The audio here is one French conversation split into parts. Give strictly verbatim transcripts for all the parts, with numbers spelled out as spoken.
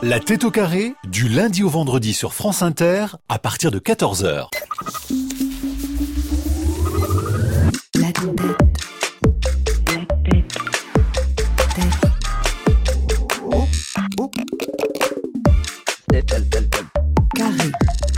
La tête au carré, du lundi au vendredi sur France Inter, à partir de quatorze heures. La tête. La tête. Tête. Oh, oh. Tête, tête, tête, tête. Carré.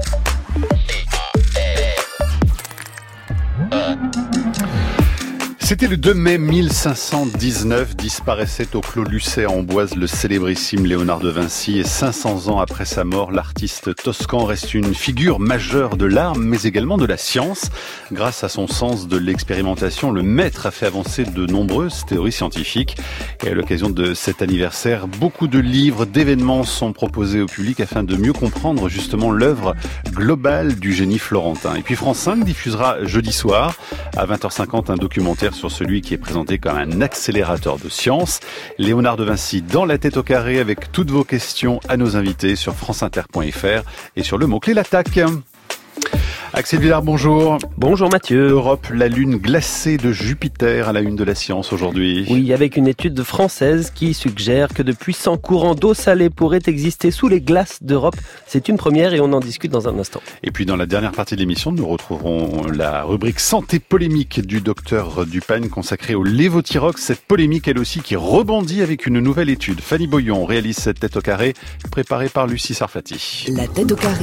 C'était le deux mai mille cinq cent dix-neuf, disparaissait au Clos Lucé à Amboise le célébrissime Léonard de Vinci, et cinq cents ans après sa mort, l'artiste toscan reste une figure majeure de l'art, mais également de la science. Grâce à son sens de l'expérimentation, le maître a fait avancer de nombreuses théories scientifiques. Et à l'occasion de cet anniversaire, beaucoup de livres, d'événements sont proposés au public afin de mieux comprendre justement l'œuvre globale du génie florentin. Et puis France cinq diffusera jeudi soir à vingt heures cinquante un documentaire sur celui qui est présenté comme un accélérateur de science. Léonard de Vinci dans la tête au carré, avec toutes vos questions à nos invités sur franceinter point f r et sur le mot-clé l'attaque. Axel Villard, bonjour. Bonjour Mathieu. Europe, la lune glacée de Jupiter à la une de la science aujourd'hui. Oui, avec une étude française qui suggère que de puissants courants d'eau salée pourraient exister sous les glaces d'Europe. C'est une première et on en discute dans un instant. Et puis dans la dernière partie de l'émission, nous retrouverons la rubrique santé polémique du docteur Dupagne consacrée au lévothyrox. Cette polémique, elle aussi, qui rebondit avec une nouvelle étude. Fanny Boyon réalise cette tête au carré, préparée par Lucie Sarfati. La tête au carré.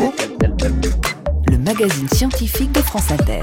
Le magazine scientifique de France Inter.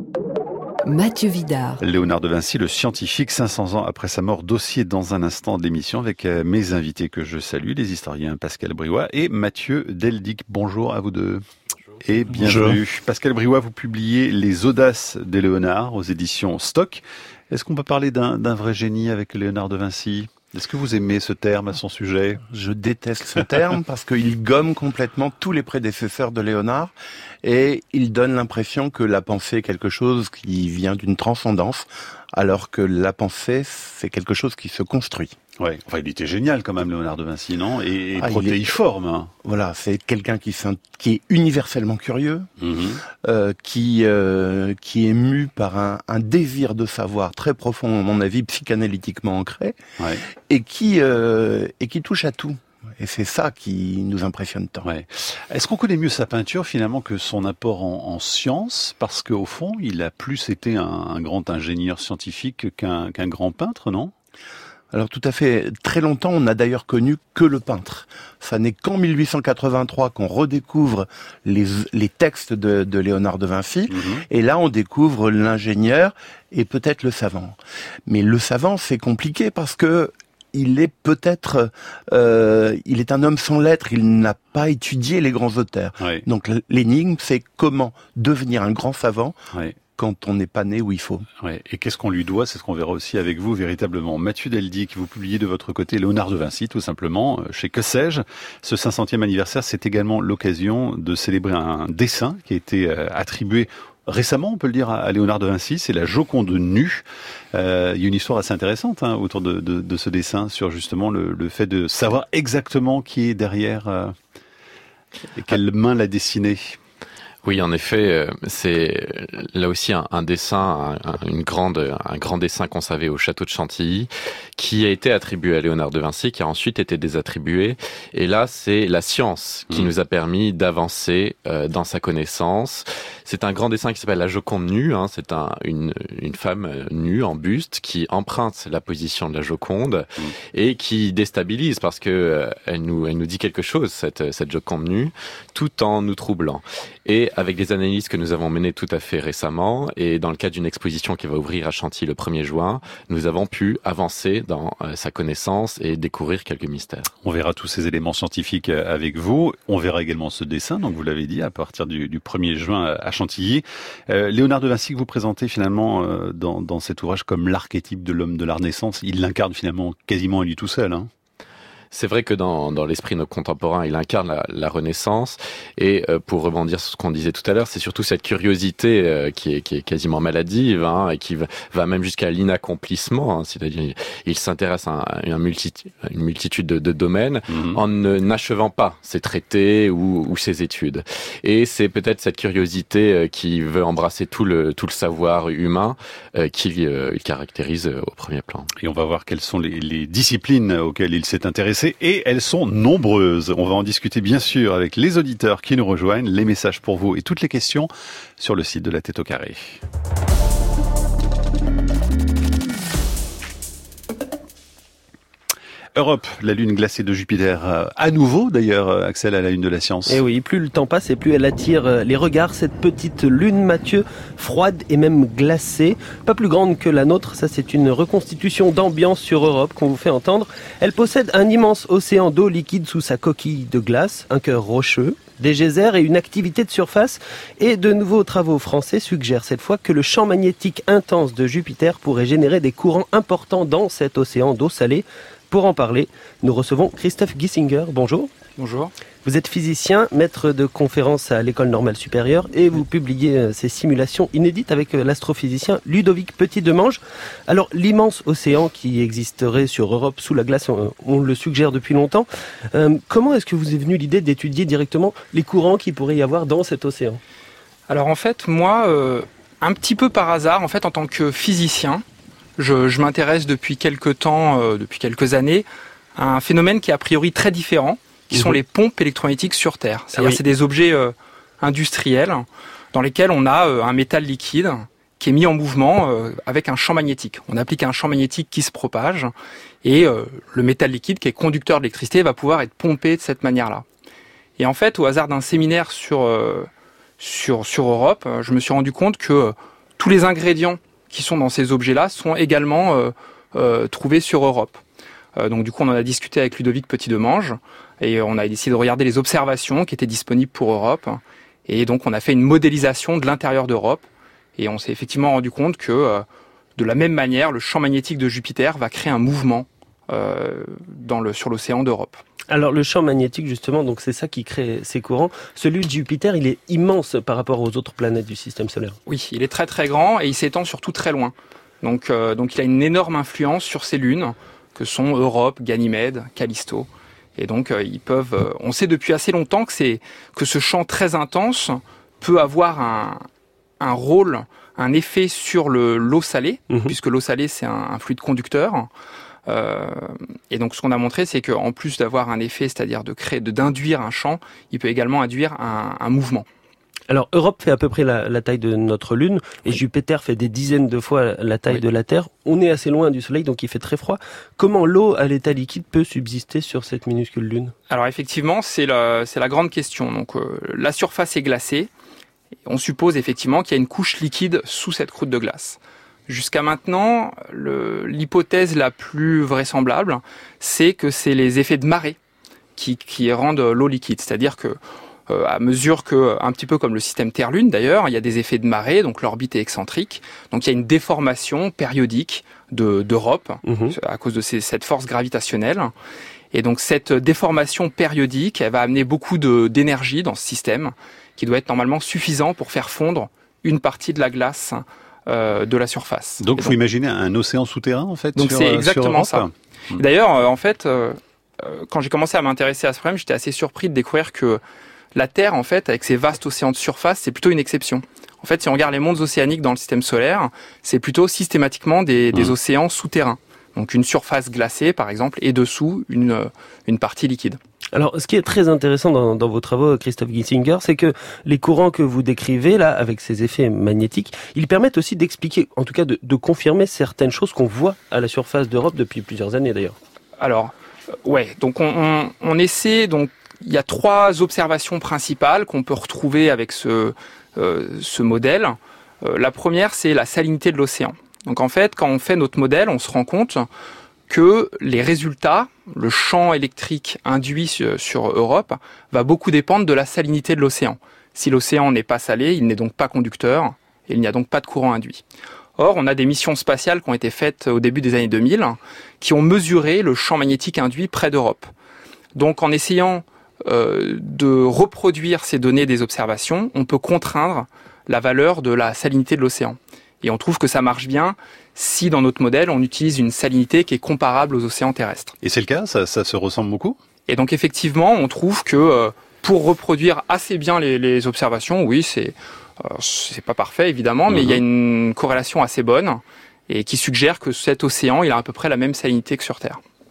Mathieu Vidard. Léonard de Vinci, le scientifique, cinq cents ans après sa mort, dossier dans un instant de l'émission avec mes invités que je salue, les historiens Pascal Briouat et Mathieu Deldic. Bonjour à vous deux. Bonjour. Et bienvenue. Bonjour. Pascal Briouat, vous publiez Les Audaces de Léonard aux éditions Stock. Est-ce qu'on peut parler d'un, d'un vrai génie avec Léonard de Vinci ? Est-ce que vous aimez ce terme à son sujet ? Je déteste ce terme parce qu'il gomme complètement tous les prédécesseurs de Léonard et il donne l'impression que la pensée est quelque chose qui vient d'une transcendance, alors que la pensée, c'est quelque chose qui se construit. Ouais, enfin, il était génial quand même, Léonard de Vinci, non ? Et, et ah, protéiforme. Est... Voilà, c'est quelqu'un qui, qui est universellement curieux, mmh. euh, qui, euh, qui est mu par un, un désir de savoir très profond, à mon avis, psychanalytiquement ancré, ouais. et, qui, euh, et qui touche à tout. Et c'est ça qui nous impressionne tant. Ouais. Est-ce qu'on connaît mieux sa peinture finalement que son apport en, en sciences ? Parce qu'au fond, il a plus été un, un grand ingénieur scientifique qu'un, qu'un grand peintre, non ? Alors tout à fait. Très longtemps, on n'a d'ailleurs connu que le peintre. Ça n'est qu'en mille huit cent quatre-vingt-trois qu'on redécouvre les, les textes de, de Léonard de Vinci. Mmh. Et là, on découvre l'ingénieur et peut-être le savant. Mais le savant, c'est compliqué parce que il est peut-être, euh, il est un homme sans lettres, il n'a pas étudié les grands auteurs. Oui. Donc l'énigme, c'est comment devenir un grand savant. Oui. Quand on n'est pas né où il faut. Ouais. Et qu'est-ce qu'on lui doit ? C'est ce qu'on verra aussi avec vous véritablement. Mathieu Deldic, vous publiez de votre côté Léonard de Vinci, tout simplement, chez Que sais-je. Ce cinq centième anniversaire, c'est également l'occasion de célébrer un dessin qui a été attribué récemment, on peut le dire, à Léonard de Vinci. C'est la Joconde nue. Euh, il y a une histoire assez intéressante hein, autour de, de, de ce dessin, sur justement le, le fait de savoir exactement qui est derrière euh, et quelle main l'a dessiné. Oui, en effet, c'est là aussi un, un dessin, un, une grande, un grand dessin conservé au château de Chantilly, qui a été attribué à Léonard de Vinci, qui a ensuite été désattribué. Et là, c'est la science qui mmh. nous a permis d'avancer euh, dans sa connaissance. C'est un grand dessin qui s'appelle la Joconde nue. Hein. C'est un, une, une femme nue en buste qui emprunte la position de la Joconde mmh. et qui déstabilise parce que euh, elle nous, elle nous dit quelque chose, cette, cette Joconde nue, tout en nous troublant. Et avec des analyses que nous avons menées tout à fait récemment, et dans le cadre d'une exposition qui va ouvrir à Chantilly le premier juin, nous avons pu avancer dans euh, sa connaissance et découvrir quelques mystères. On verra tous ces éléments scientifiques avec vous. On verra également ce dessin, donc vous l'avez dit, à partir du, du premier juin à Chantilly. Euh, Léonard de Vinci, que vous présentez finalement euh, dans, dans cet ouvrage comme l'archétype de l'homme de la Renaissance, il l'incarne finalement quasiment lui tout seul, hein. C'est vrai que dans, dans l'esprit de nos contemporains, il incarne la, la Renaissance. Et euh, pour rebondir sur ce qu'on disait tout à l'heure, c'est surtout cette curiosité euh, qui, est, qui est quasiment maladive, hein, et qui va, va même jusqu'à l'inaccomplissement. Hein, c'est-à-dire, il, il s'intéresse à, un, un multi, une multitude de, de domaines mmh. en ne, n'achevant pas ses traités ou, ou ses études. Et c'est peut-être cette curiosité euh, qui veut embrasser tout le, tout le savoir humain euh, qui euh, il caractérise euh, au premier plan. Et on va voir quelles sont les, les disciplines auxquelles il s'est intéressé intéressés et elles sont nombreuses. On va en discuter bien sûr avec les auditeurs qui nous rejoignent. Les messages pour vous et toutes les questions sur le site de La Tête au Carré. Europe, la lune glacée de Jupiter, euh, à nouveau d'ailleurs, Axel, à la une de la science. Et oui, plus le temps passe et plus elle attire les regards, cette petite lune, Mathieu, froide et même glacée, pas plus grande que la nôtre, ça c'est une reconstitution d'ambiance sur Europe qu'on vous fait entendre. Elle possède un immense océan d'eau liquide sous sa coquille de glace, un cœur rocheux, des geysers et une activité de surface. Et de nouveaux travaux français suggèrent cette fois que le champ magnétique intense de Jupiter pourrait générer des courants importants dans cet océan d'eau salée. Pour en parler, nous recevons Christophe Giesinger. Bonjour. Bonjour. Vous êtes physicien, maître de conférences à l'École normale supérieure et vous publiez ces simulations inédites avec l'astrophysicien Ludovic Petit-Demange. Alors, l'immense océan qui existerait sur Europe sous la glace, on, on le suggère depuis longtemps. Euh, comment est-ce que vous est venue l'idée d'étudier directement les courants qu'il pourrait y avoir dans cet océan ? Alors en fait, moi, euh, un petit peu par hasard, en fait, en tant que physicien, je, je m'intéresse depuis quelques temps, euh, depuis quelques années, à un phénomène qui est a priori très différent, qui mmh. sont les pompes électromagnétiques sur Terre. C'est-à-dire ah oui. c'est des objets euh, industriels dans lesquels on a euh, un métal liquide qui est mis en mouvement euh, avec un champ magnétique. On applique un champ magnétique qui se propage et euh, le métal liquide qui est conducteur d'électricité va pouvoir être pompé de cette manière-là. Et en fait, au hasard d'un séminaire sur, euh, sur, sur Europe, euh, je me suis rendu compte que euh, tous les ingrédients qui sont dans ces objets-là sont également euh, euh, trouvés sur Europe. Euh, donc du coup, on en a discuté avec Ludovic Petit-Demange et on a décidé de regarder les observations qui étaient disponibles pour Europe. Et donc, on a fait une modélisation de l'intérieur d'Europe et on s'est effectivement rendu compte que euh, de la même manière, le champ magnétique de Jupiter va créer un mouvement euh, dans le, sur l'océan d'Europe. Alors le champ magnétique justement, donc c'est ça qui crée ces courants. Celui de Jupiter, il est immense par rapport aux autres planètes du système solaire. Oui, il est très très grand et il s'étend surtout très loin. Donc, euh, donc il a une énorme influence sur ces lunes que sont Europe, Ganymède, Callisto. Et donc euh, ils peuvent. Euh, on sait depuis assez longtemps que c'est que ce champ très intense peut avoir un, un rôle, un effet sur le l'eau salée, mmh. puisque l'eau salée c'est un, un fluide conducteur. Euh, et donc ce qu'on a montré, c'est qu'en plus d'avoir un effet, c'est-à-dire de créer, de d'induire un champ, il peut également induire un, un mouvement. Alors Europe fait à peu près la, la taille de notre Lune et oui. Jupiter fait des dizaines de fois la taille oui. de la Terre. On est assez loin du Soleil, donc il fait très froid. Comment l'eau à l'état liquide peut subsister sur cette minuscule Lune ? Alors effectivement, c'est la, c'est la grande question. Donc euh, la surface est glacée. On suppose effectivement qu'il y a une couche liquide sous cette croûte de glace. Jusqu'à maintenant, le, l'hypothèse la plus vraisemblable, c'est que c'est les effets de marée qui, qui rendent l'eau liquide. C'est-à-dire que, euh, à mesure que, un petit peu comme le système Terre-Lune d'ailleurs, il y a des effets de marée, donc l'orbite est excentrique. Donc il y a une déformation périodique de, d'Europe mmh. à cause de ces, cette force gravitationnelle. Et donc cette déformation périodique, elle va amener beaucoup de, d'énergie dans ce système, qui doit être normalement suffisant pour faire fondre une partie de la glace Euh, de la surface. Donc, il faut imaginer un océan souterrain, en fait. Donc, sur, c'est exactement sur ça. Et d'ailleurs, euh, en fait, euh, euh, quand j'ai commencé à m'intéresser à ce problème, j'étais assez surpris de découvrir que la Terre, en fait, avec ses vastes océans de surface, c'est plutôt une exception. En fait, si on regarde les mondes océaniques dans le système solaire, c'est plutôt systématiquement des, des mmh. océans souterrains. Donc, une surface glacée, par exemple, et dessous, une, une partie liquide. Alors, ce qui est très intéressant dans, dans vos travaux, Christophe Giesinger, c'est que les courants que vous décrivez, là, avec ces effets magnétiques, ils permettent aussi d'expliquer, en tout cas de, de confirmer certaines choses qu'on voit à la surface d'Europe depuis plusieurs années, d'ailleurs. Alors, euh, ouais, donc on, on, on essaie, donc, il y a trois observations principales qu'on peut retrouver avec ce, euh, ce modèle. Euh, la première, c'est la salinité de l'océan. Donc, en fait, quand on fait notre modèle, on se rend compte que les résultats, le champ électrique induit sur, sur Europe, va beaucoup dépendre de la salinité de l'océan. Si l'océan n'est pas salé, il n'est donc pas conducteur, et il n'y a donc pas de courant induit. Or, on a des missions spatiales qui ont été faites au début des années deux mille, qui ont mesuré le champ magnétique induit près d'Europe. Donc, en essayant euh, de reproduire ces données des observations, on peut contraindre la valeur de la salinité de l'océan. Et on trouve que ça marche bien si dans notre modèle, on utilise une salinité qui est comparable aux océans terrestres. Et c'est le cas, ça, ça se ressemble beaucoup ? Et donc effectivement, on trouve que euh, pour reproduire assez bien les, les observations, oui, c'est, euh, c'est pas parfait évidemment, mais mmh. il y a une corrélation assez bonne et qui suggère que cet océan, il a à peu près la même salinité que sur Terre.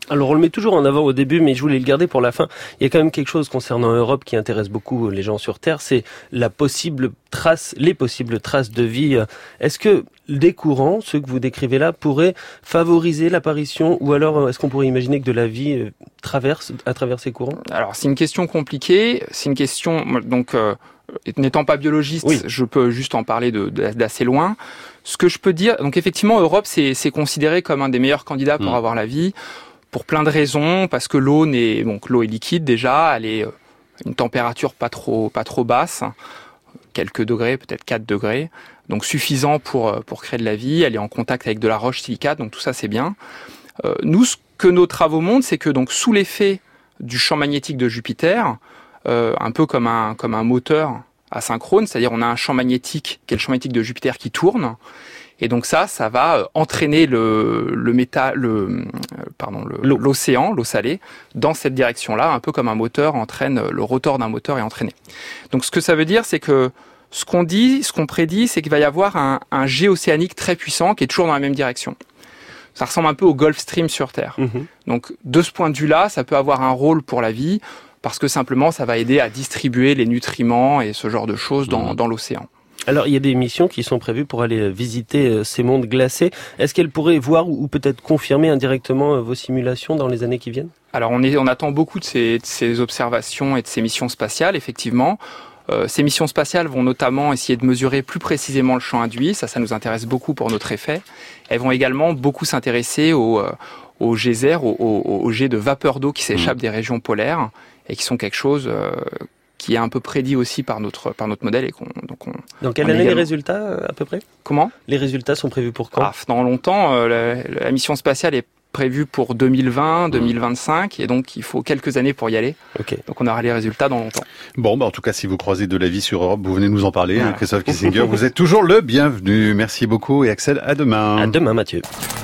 Alors on le met toujours en avant au début, mais je voulais le garder pour la fin. Il y a quand même quelque chose concernant Europe qui intéresse beaucoup les gens sur Terre, c'est la possible trace, les possibles traces de vie. Est-ce que des courants, ceux que vous décrivez là, pourraient favoriser l'apparition, ou alors est-ce qu'on pourrait imaginer que de la vie traverse à travers ces courants? Alors c'est une question compliquée, c'est une question donc euh, n'étant pas biologiste, oui. Je peux juste en parler de, de, d'assez loin. Ce que je peux dire, donc effectivement Europe c'est, c'est considéré comme un des meilleurs candidats pour mmh. avoir la vie. Pour plein de raisons, parce que l'eau n'est, donc l'eau est liquide déjà, elle est à une température pas trop, pas trop basse, quelques degrés, peut-être quatre degrés, donc suffisant pour, pour créer de la vie. Elle est en contact avec de la roche silicate, donc tout ça c'est bien. Euh, nous, ce que nos travaux montrent, c'est que donc sous l'effet du champ magnétique de Jupiter, euh, un peu comme un, comme un moteur asynchrone, c'est-à-dire on a un champ magnétique, qui est le champ magnétique de Jupiter qui tourne. Et donc ça, ça va entraîner le, le méta, le, pardon, le, L'eau. l'océan, l'eau salée, dans cette direction-là, un peu comme un moteur entraîne, le rotor d'un moteur est entraîné. Donc ce que ça veut dire, c'est que ce qu'on dit, ce qu'on prédit, c'est qu'il va y avoir un, un jet océanique très puissant qui est toujours dans la même direction. Ça ressemble un peu au Gulf Stream sur Terre. Mmh. Donc de ce point de vue-là, ça peut avoir un rôle pour la vie, parce que simplement, ça va aider à distribuer les nutriments et ce genre de choses dans, mmh. dans l'océan. Alors, il y a des missions qui sont prévues pour aller visiter ces mondes glacés. Est-ce qu'elles pourraient voir ou peut-être confirmer indirectement vos simulations dans les années qui viennent? Alors, on, est, on attend beaucoup de ces, de ces observations et de ces missions spatiales, effectivement. Euh, ces missions spatiales vont notamment essayer de mesurer plus précisément le champ induit. Ça, ça nous intéresse beaucoup pour notre effet. Elles vont également beaucoup s'intéresser aux, aux geysers, aux, aux, aux jets de vapeur d'eau qui s'échappent mmh. des régions polaires et qui sont quelque chose... Euh, qui est un peu prédit aussi par notre par notre modèle et qu'on donc on. Dans quelle année également... les résultats à peu près? Comment? Les résultats sont prévus pour quand? Ah, dans longtemps. Euh, la, la mission spatiale est prévue pour deux mille vingt, deux mille vingt-cinq, et donc il faut quelques années pour y aller. Okay. Donc on aura les résultats dans longtemps. Bon, bah en tout cas, si vous croisez de la vie sur Europe, vous venez nous en parler, voilà. hein, Christophe Kiesinger. Vous êtes toujours le bienvenu. Merci beaucoup et Axel, à demain. À demain, Mathieu.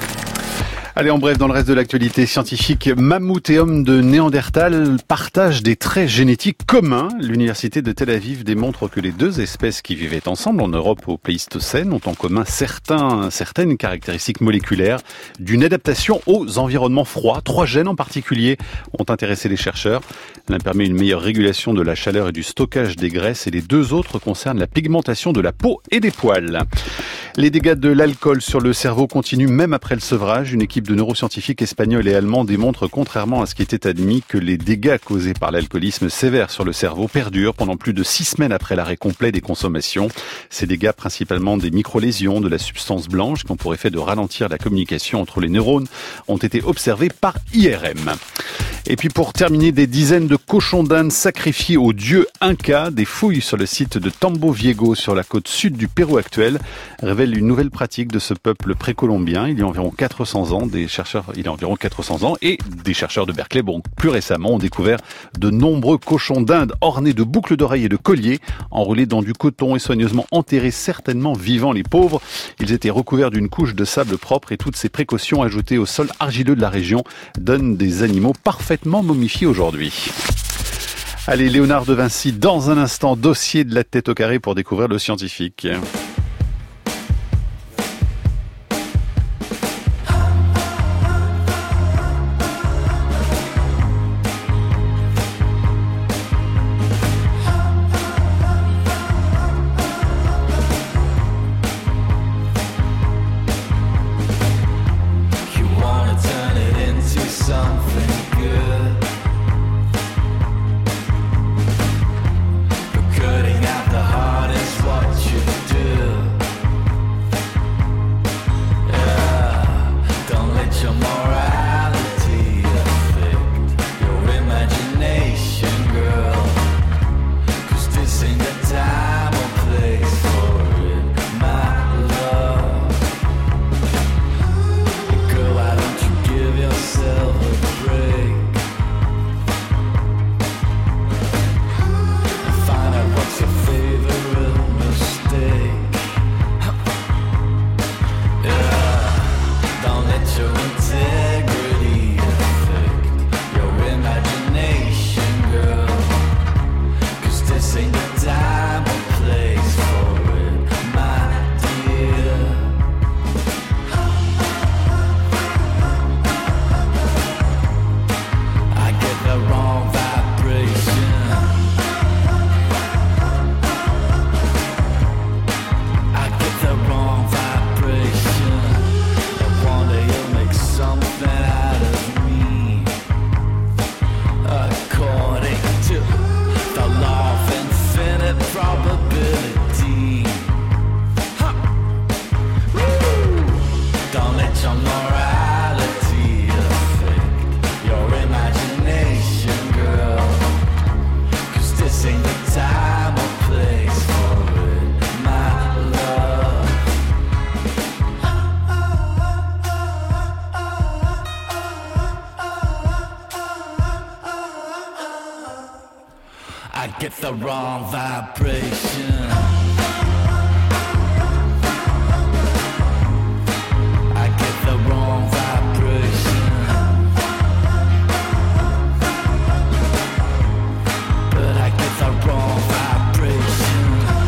Allez, en bref, dans le reste de l'actualité scientifique, mammouth et homme de Néandertal partagent des traits génétiques communs. L'université de Tel Aviv démontre que les deux espèces qui vivaient ensemble en Europe au Pléistocène ont en commun certains, certaines caractéristiques moléculaires d'une adaptation aux environnements froids. Trois gènes en particulier ont intéressé les chercheurs. L'un permet une meilleure régulation de la chaleur et du stockage des graisses et les deux autres concernent la pigmentation de la peau et des poils. Les dégâts de l'alcool sur le cerveau continuent même après le sevrage. Une équipe de neuroscientifiques espagnols et allemands démontre, contrairement à ce qui était admis, que les dégâts causés par l'alcoolisme sévère sur le cerveau perdurent pendant plus de six semaines après l'arrêt complet des consommations. Ces dégâts, principalement des micro-lésions de la substance blanche qui ont pour effet de ralentir la communication entre les neurones, ont été observés par I R M. Et puis pour terminer, des dizaines de cochons d'Inde sacrifiés aux dieux Inca. Des fouilles sur le site de Tambo Viejo sur la côte sud du Pérou actuel révèlent une nouvelle pratique de ce peuple précolombien. Il y a environ quatre cents ans, des chercheurs, il y a environ quatre cents ans, et des chercheurs de Berkeley, bon, plus récemment, ont découvert de nombreux cochons d'Inde ornés de boucles d'oreilles et de colliers, enroulés dans du coton et soigneusement enterrés, certainement vivants les pauvres. Ils étaient recouverts d'une couche de sable propre et toutes ces précautions ajoutées au sol argileux de la région donnent des animaux parfaitement momifiés aujourd'hui. Allez, Léonard de Vinci, dans un instant, dossier de la tête au carré pour découvrir le scientifique. Cutting out the heart is what you do. I get the wrong vibration. I get the wrong vibration. But I get the wrong vibration.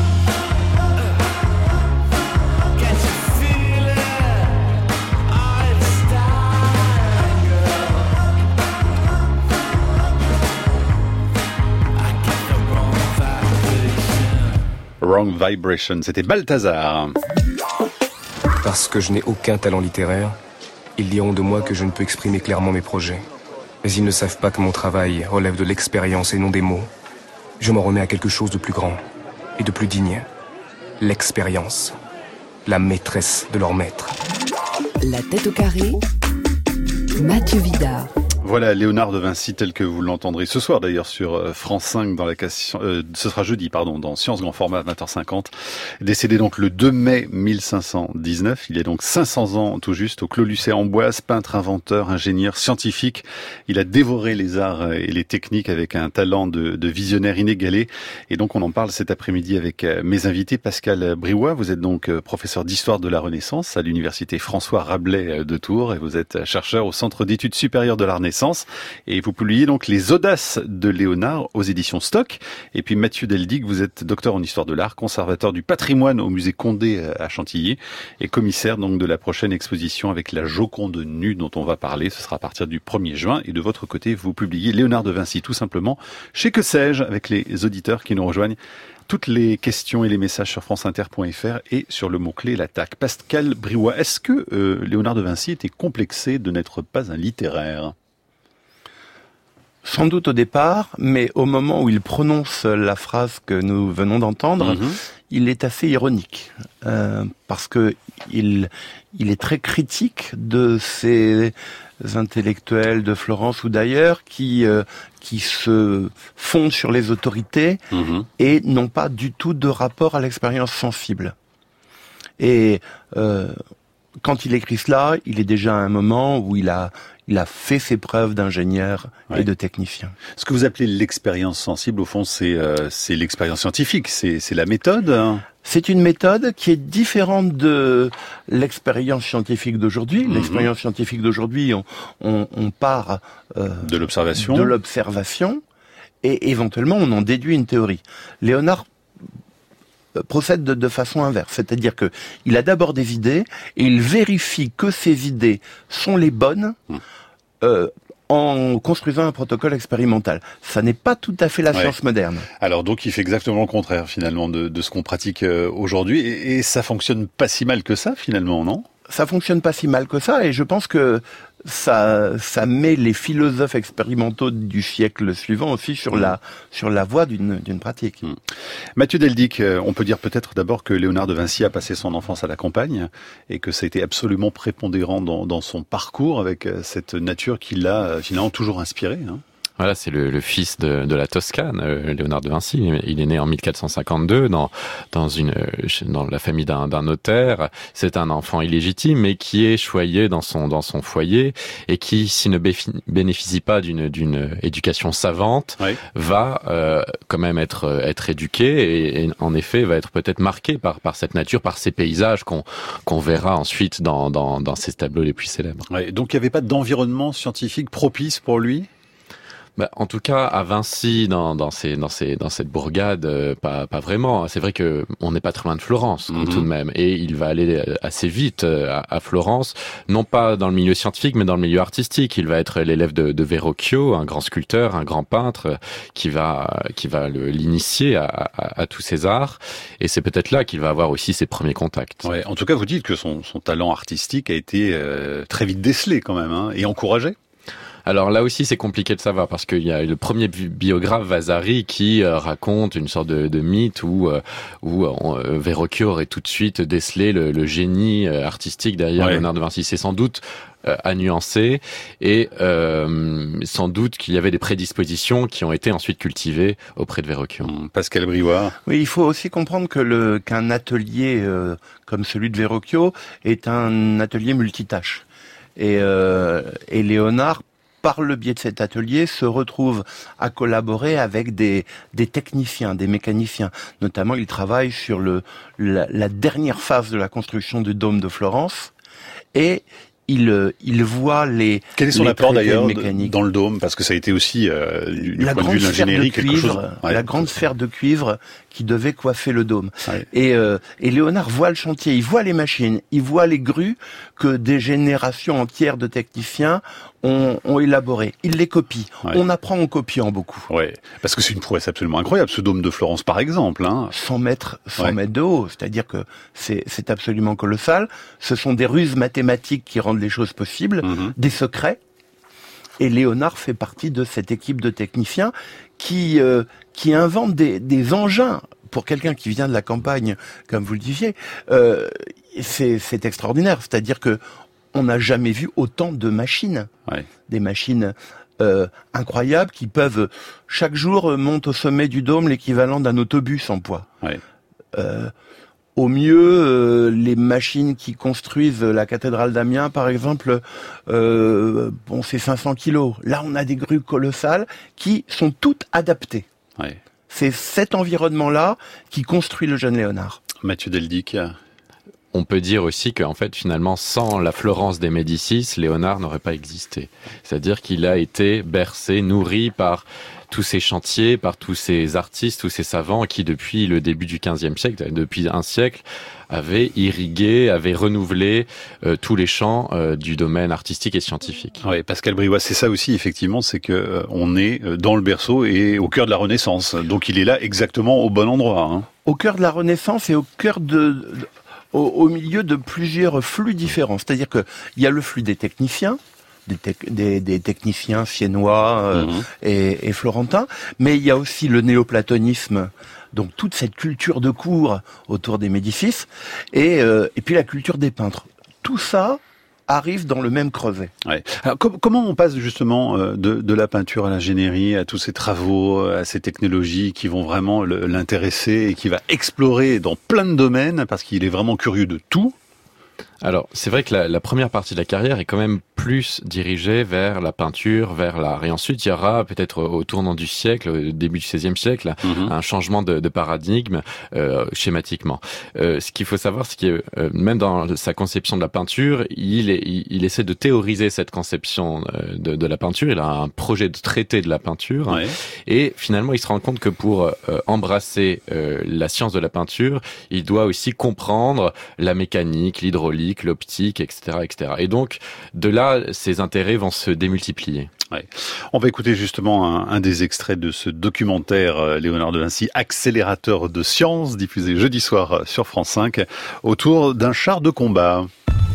Can't you feel it? Oh, it's time, girl. I get the wrong vibration. Wrong Vibration, c'était Balthazar. Parce que je n'ai aucun talent littéraire, ils diront de moi que je ne peux exprimer clairement mes projets. Mais ils ne savent pas que mon travail relève de l'expérience et non des mots. Je m'en remets à quelque chose de plus grand et de plus digne. L'expérience. La maîtresse de leur maître. La tête au carré, Mathieu Vidard. Voilà Léonard de Vinci tel que vous l'entendrez ce soir d'ailleurs sur France cinq dans la question, euh, ce sera jeudi pardon dans Science Grand Format vingt heures cinquante. Décédé donc le deux mai mille cinq cent dix-neuf, il est donc cinq cents ans tout juste au Clos Lucé-Amboise, peintre, inventeur, ingénieur, scientifique. Il a dévoré les arts et les techniques avec un talent de, de visionnaire inégalé et donc on en parle cet après-midi avec mes invités. Pascal Briouat, vous êtes donc professeur d'histoire de la Renaissance à l'université François Rabelais de Tours et vous êtes chercheur au Centre d'études supérieures de la Renaissance. Et vous publiez donc Les Audaces de Léonard aux éditions Stock. Et puis Mathieu Deldic, vous êtes docteur en histoire de l'art, conservateur du patrimoine au musée Condé à Chantilly et commissaire donc de la prochaine exposition avec la Joconde nue dont on va parler. Ce sera à partir du premier juin. Et de votre côté, vous publiez Léonard de Vinci tout simplement chez Que sais-je avec les auditeurs qui nous rejoignent. Toutes les questions et les messages sur franceinter point f r et sur le mot-clé l'attaque. Pascal Briouat, est-ce que euh, Léonard de Vinci était complexé de n'être pas un littéraire ? Sans doute au départ, mais au moment où il prononce la phrase que nous venons d'entendre, mmh. il est assez ironique, euh, parce que il, il est très critique de ces intellectuels de Florence ou d'ailleurs qui, euh, qui se fondent sur les autorités mmh. et n'ont pas du tout de rapport à l'expérience sensible. Et euh, quand il écrit cela, il est déjà à un moment où il a Il a fait ses preuves d'ingénieur ouais. et de technicien. Ce que vous appelez l'expérience sensible, au fond, c'est euh, c'est l'expérience scientifique, c'est c'est la méthode. Hein. C'est une méthode qui est différente de l'expérience scientifique d'aujourd'hui. Mm-hmm. L'expérience scientifique d'aujourd'hui, on, on, on part euh, de l'observation, de l'observation, et éventuellement on en déduit une théorie. Léonard procède de, de façon inverse, c'est-à-dire que il a d'abord des idées et il vérifie que ces idées sont les bonnes mmh. euh, en construisant un protocole expérimental. Ça n'est pas tout à fait la ouais. science moderne. Alors donc il fait exactement le contraire finalement de, de ce qu'on pratique euh, aujourd'hui et, et ça fonctionne pas si mal que ça finalement, non ? Ça fonctionne pas si mal que ça et je pense que ça, ça met les philosophes expérimentaux du siècle suivant aussi sur mmh. la, sur la voie d'une, d'une pratique. Mmh. Mathieu Deldic, on peut dire peut-être d'abord que Léonard de Vinci a passé son enfance à la campagne et que ça a été absolument prépondérant dans, dans son parcours avec cette nature qui l'a finalement toujours inspiré, hein. Voilà, c'est le, le fils de, de la Toscane, euh, Léonard de Vinci. Il est né en mille quatre cent cinquanté-deux dans dans une dans la famille d'un, d'un notaire. C'est un enfant illégitime, mais qui est choyé dans son dans son foyer et qui, s'il ne bénéficie pas d'une d'une éducation savante, oui. va euh, quand même être être éduqué et, et en effet va être peut-être marqué par par cette nature, par ces paysages qu'on qu'on verra ensuite dans dans dans ces tableaux les plus célèbres. Ouais, donc il n'y avait pas d'environnement scientifique propice pour lui. Bah, en tout cas, à Vinci, dans, dans, ces, dans, ces, dans cette bourgade, euh, pas, pas vraiment. C'est vrai que on n'est pas très loin de Florence, mm-hmm. tout de même. Et il va aller assez vite à, à Florence, non pas dans le milieu scientifique, mais dans le milieu artistique. Il va être l'élève de, de Verrocchio, un grand sculpteur, un grand peintre, qui va, qui va le, l'initier à, à, à tous ces arts. Et c'est peut-être là qu'il va avoir aussi ses premiers contacts. Ouais, en tout cas, vous dites que son, son talent artistique a été euh, très vite décelé quand même, hein, et encouragé. Alors là aussi, c'est compliqué de savoir parce qu'il y a le premier biographe Vasari qui euh, raconte une sorte de, de mythe où euh, où euh, Verrocchio aurait tout de suite décelé le, le génie euh, artistique derrière ouais. Léonard de Vinci. C'est sans doute euh, à nuancer et euh, sans doute qu'il y avait des prédispositions qui ont été ensuite cultivées auprès de Verrocchio. Mmh, Pascal Briouat. Oui, il faut aussi comprendre que le qu'un atelier euh, comme celui de Verrocchio est un atelier multitâche et, euh, et Léonard par le biais de cet atelier, se retrouve à collaborer avec des, des techniciens, des mécaniciens. Notamment, il travaille sur le, la, la dernière phase de la construction du dôme de Florence. Et il, il voit les Quel est son les apport d'ailleurs mécaniques. dans le dôme? Parce que ça a été aussi, euh, du, du la point de vue de l'ingénierie, cuivre, quelque chose... Ouais. La grande sphère de cuivre qui devait coiffer le dôme. Ouais. Et, euh, et Léonard voit le chantier, il voit les machines, il voit les grues que des générations entières de techniciens ont, ont élaborées. Il les copie. Ouais. On apprend en copiant beaucoup. Ouais, parce que c'est une prouesse absolument incroyable, ce dôme de Florence par exemple. Hein. cent mètres, cent Ouais. mètres de haut, c'est-à-dire que c'est, c'est absolument colossal. Ce sont des ruses mathématiques qui rendent les choses possibles, Mm-hmm. des secrets. Et Léonard fait partie de cette équipe de techniciens qui euh, qui inventent des, des engins. Pour quelqu'un qui vient de la campagne, comme vous le disiez, euh, c'est, c'est extraordinaire. C'est-à-dire que on n'a jamais vu autant de machines, Ouais. des machines euh, incroyables qui peuvent chaque jour euh, monter au sommet du dôme l'équivalent d'un autobus en poids. Ouais. Euh, Au mieux, euh, les machines qui construisent la cathédrale d'Amiens, par exemple, euh, bon, c'est cinq cents kilos. Là, on a des grues colossales qui sont toutes adaptées. Ouais. C'est cet environnement-là qui construit le jeune Léonard. Mathieu Deldic. On peut dire aussi qu'en fait, finalement, sans la Florence des Médicis, Léonard n'aurait pas existé. C'est-à-dire qu'il a été bercé, nourri par tous ces chantiers, par tous ces artistes, tous ces savants qui, depuis le début du quinzième siècle, depuis un siècle, avaient irrigué, avaient renouvelé euh, tous les champs euh, du domaine artistique et scientifique. Oui, Pascal Briouat, c'est ça aussi, effectivement, c'est que euh, on est dans le berceau et au cœur de la Renaissance. Donc il est là exactement au bon endroit. Hein. Au cœur de la Renaissance et au cœur de... de au, au milieu de plusieurs flux différents. C'est-à-dire que il y a le flux des techniciens, Des, tec- des, des techniciens siennois euh, mmh. et, et florentins, mais il y a aussi le néoplatonisme, donc toute cette culture de cour autour des Médicis, et, euh, et puis la culture des peintres. Tout ça arrive dans le même creuset. Ouais. Alors, com- comment on passe justement euh, de, de la peinture à l'ingénierie, à tous ces travaux, à ces technologies qui vont vraiment le, l'intéresser et qui va explorer dans plein de domaines, parce qu'il est vraiment curieux de tout? Alors, c'est vrai que la, la première partie de la carrière est quand même plus dirigée vers la peinture, vers l'art. Et ensuite, il y aura peut-être au tournant du siècle, au début du seizième siècle, mmh. un changement de, de paradigme euh, schématiquement. Euh, ce qu'il faut savoir, c'est que euh, même dans sa conception de la peinture, il, est, il, il essaie de théoriser cette conception euh, de, de la peinture. Il a un projet de traité de la peinture. Ouais. Et finalement, il se rend compte que pour euh, embrasser euh, la science de la peinture, il doit aussi comprendre la mécanique, l'hydraulique, l'optique, et cetera, et cetera. Et donc, de là, ses intérêts vont se démultiplier. Ouais. On va écouter justement un, un des extraits de ce documentaire euh, Léonard de Vinci, Accélérateur de science, diffusé jeudi soir sur France cinq, autour d'un char de combat.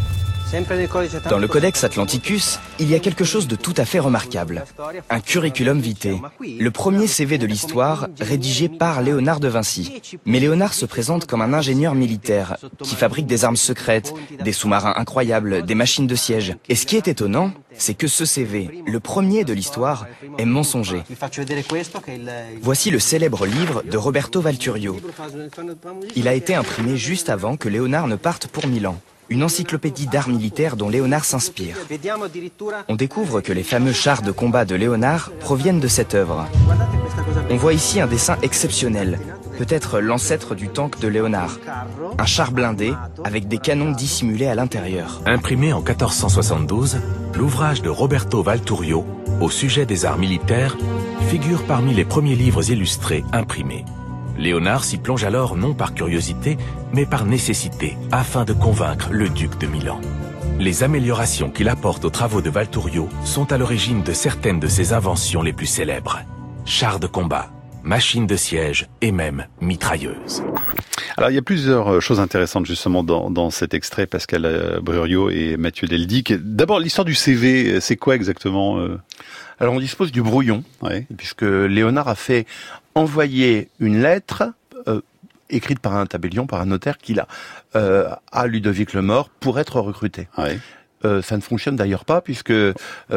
Dans le Codex Atlanticus, il y a quelque chose de tout à fait remarquable. Un curriculum vitae. Le premier C V de l'histoire, rédigé par Léonard de Vinci. Mais Léonard se présente comme un ingénieur militaire, qui fabrique des armes secrètes, des sous-marins incroyables, des machines de siège. Et ce qui est étonnant, c'est que ce C V, le premier de l'histoire, est mensonger. Voici le célèbre livre de Roberto Valturio. Il a été imprimé juste avant que Léonard ne parte pour Milan. Une encyclopédie d'art militaire dont Léonard s'inspire. On découvre que les fameux chars de combat de Léonard proviennent de cette œuvre. On voit ici un dessin exceptionnel, peut-être l'ancêtre du tank de Léonard. Un char blindé avec des canons dissimulés à l'intérieur. Imprimé en quatorze cent soixante-douze, l'ouvrage de Roberto Valturio, au sujet des arts militaires, figure parmi les premiers livres illustrés imprimés. Léonard s'y plonge alors non par curiosité, mais par nécessité, afin de convaincre le duc de Milan. Les améliorations qu'il apporte aux travaux de Valturio sont à l'origine de certaines de ses inventions les plus célèbres. Chars de combat, machines de siège et même mitrailleuses. Alors il y a plusieurs choses intéressantes justement dans, dans cet extrait, Pascal Briouat et Mathieu Deldic. D'abord l'histoire du C V, c'est quoi exactement euh... Alors on dispose du brouillon, ouais. puisque Léonard a fait envoyer une lettre euh, écrite par un tabellion, par un notaire qu'il a euh, à Ludovic le Mort pour être recruté. Ouais. Euh, ça ne fonctionne d'ailleurs pas puisque euh,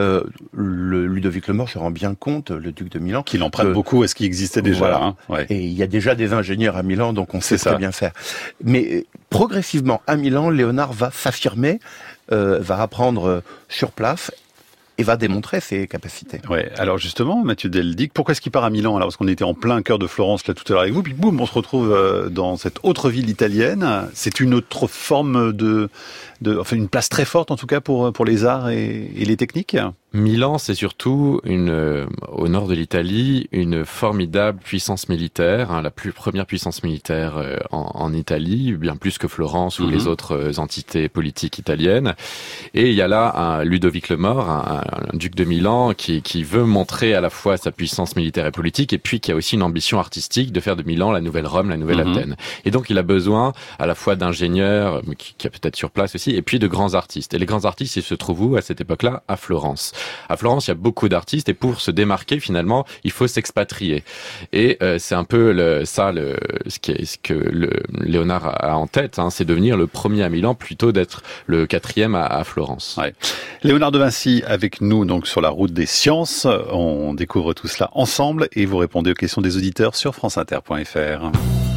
le Ludovic le Mort se rend bien compte, le duc de Milan, qu'il emprunte euh, beaucoup à ce qui existait déjà. Voilà. Hein. Ouais. Et il y a déjà des ingénieurs à Milan, donc on sait très bien faire. Mais progressivement à Milan, Léonard va s'affirmer, euh, va apprendre sur place. et va démontrer ses capacités. Ouais. Alors justement, Mathieu Deldic, pourquoi est-ce qu'il part à Milan? Alors parce qu'on était en plein cœur de Florence là tout à l'heure avec vous, puis boum, on se retrouve dans cette autre ville italienne. C'est une autre forme de, de, enfin une place très forte en tout cas pour pour les arts et, et les techniques. Milan, c'est surtout une, euh, au nord de l'Italie, une formidable puissance militaire, hein, la plus première puissance militaire euh, en, en Italie, bien plus que Florence ou mmh. les autres euh, entités politiques italiennes. Et il y a là un Ludovic le Mort, un, un duc de Milan, qui, qui veut montrer à la fois sa puissance militaire et politique, et puis qui a aussi une ambition artistique de faire de Milan la nouvelle Rome, la nouvelle mmh. Athènes. Et donc il a besoin à la fois d'ingénieurs, qui, qui a peut-être sur place aussi, et puis de grands artistes. Et les grands artistes, ils se trouvent où à cette époque-là? À Florence. À Florence, il y a beaucoup d'artistes et pour se démarquer, finalement, il faut s'expatrier. Et euh, c'est un peu le, ça, le, ce, qui est, ce que le, Léonard a en tête, hein, c'est devenir le premier à Milan plutôt d'être le quatrième à, à Florence. Ouais. Léonard de Vinci avec nous donc sur la route des sciences. On découvre tout cela ensemble et vous répondez aux questions des auditeurs sur franceinter point fr.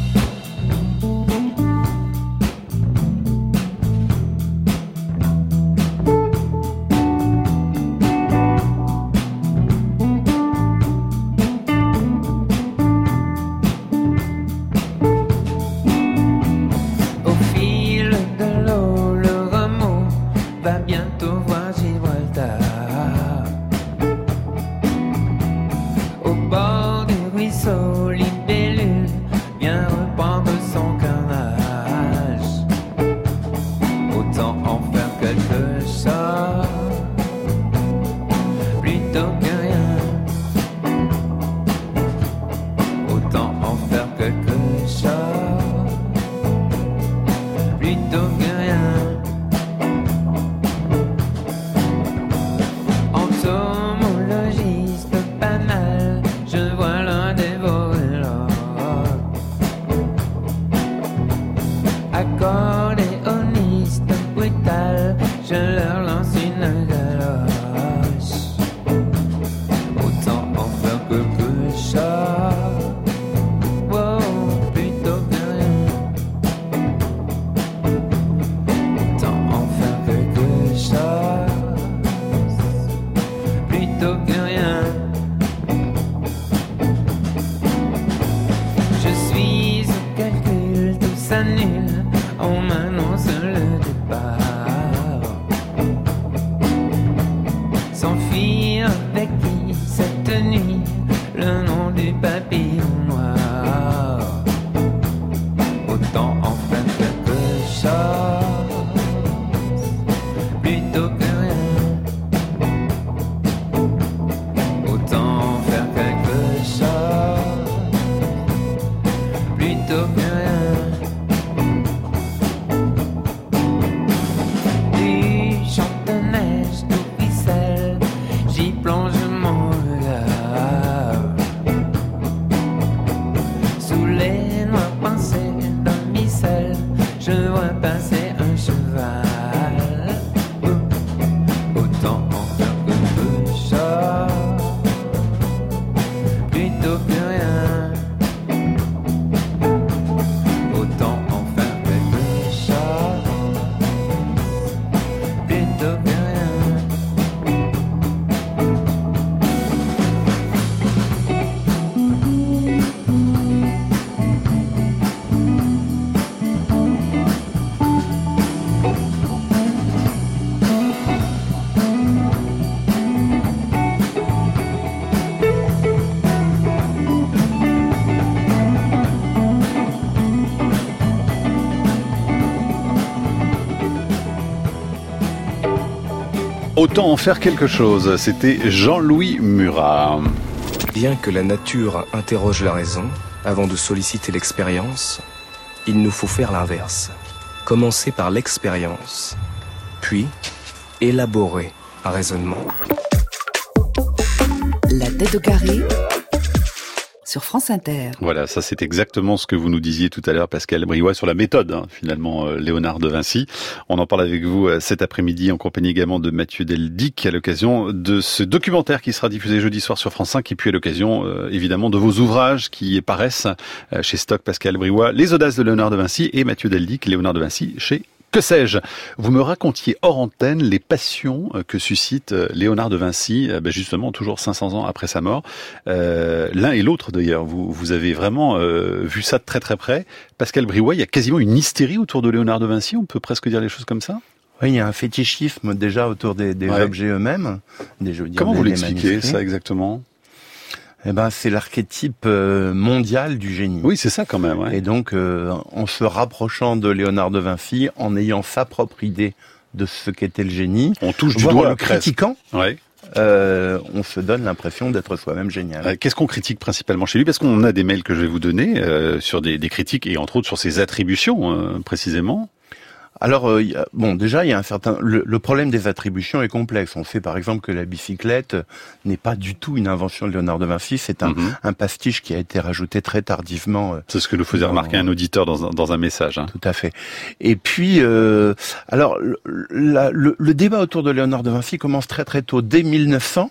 Autant en faire quelque chose, c'était Jean-Louis Murat. Bien que la nature interroge la raison, avant de solliciter l'expérience, il nous faut faire l'inverse. Commencer par l'expérience, puis élaborer un raisonnement. La tête au carré sur France Inter. Voilà, ça c'est exactement ce que vous nous disiez tout à l'heure, Pascal Briouat, sur la méthode, hein, finalement, euh, Léonard de Vinci. On en parle avec vous euh, cet après-midi, en compagnie également de Mathieu Deldic, à l'occasion de ce documentaire qui sera diffusé jeudi soir sur France cinq, et puis à l'occasion, euh, évidemment, de vos ouvrages qui paraissent euh, chez Stock, Pascal Briouat, Les Audaces de Léonard de Vinci, et Mathieu Deldic, Léonard de Vinci, chez Que sais-je? Vous me racontiez hors antenne les passions que suscite Léonard de Vinci, ben justement toujours cinq cents ans après sa mort. Euh, l'un et l'autre d'ailleurs, vous, vous avez vraiment euh, vu ça de très très près. Pascal Briouat, il y a quasiment une hystérie autour de Léonard de Vinci, on peut presque dire les choses comme ça? Oui, il y a un fétichisme déjà autour des, des ouais. objets eux-mêmes. Des, je veux dire, Comment des, vous l'expliquez ça exactement? Eh ben, c'est l'archétype euh, mondial du génie. Oui, c'est ça quand même. Ouais. Et donc, euh, en se rapprochant de Léonard de Vinci, en ayant sa propre idée de ce qu'était le génie, on touche du doigt doigt en le critiquant. Ouais. Euh, on se donne l'impression d'être soi-même génial. Euh, qu'est-ce qu'on critique principalement chez lui? Parce qu'on a des mails que je vais vous donner euh, sur des, des critiques et entre autres sur ses attributions euh, précisément. Alors, euh, bon, déjà, il y a un certain... Le, le problème des attributions est complexe. On sait, par exemple, que la bicyclette n'est pas du tout une invention de Léonard de Vinci. C'est un, mm-hmm. un pastiche qui a été rajouté très tardivement. Euh, C'est ce que nous faisait dans, remarquer un auditeur dans un, dans un message. Hein. Tout à fait. Et puis, euh, alors, le, la, le, le débat autour de Léonard de Vinci commence très très tôt. Dès mille neuf cents,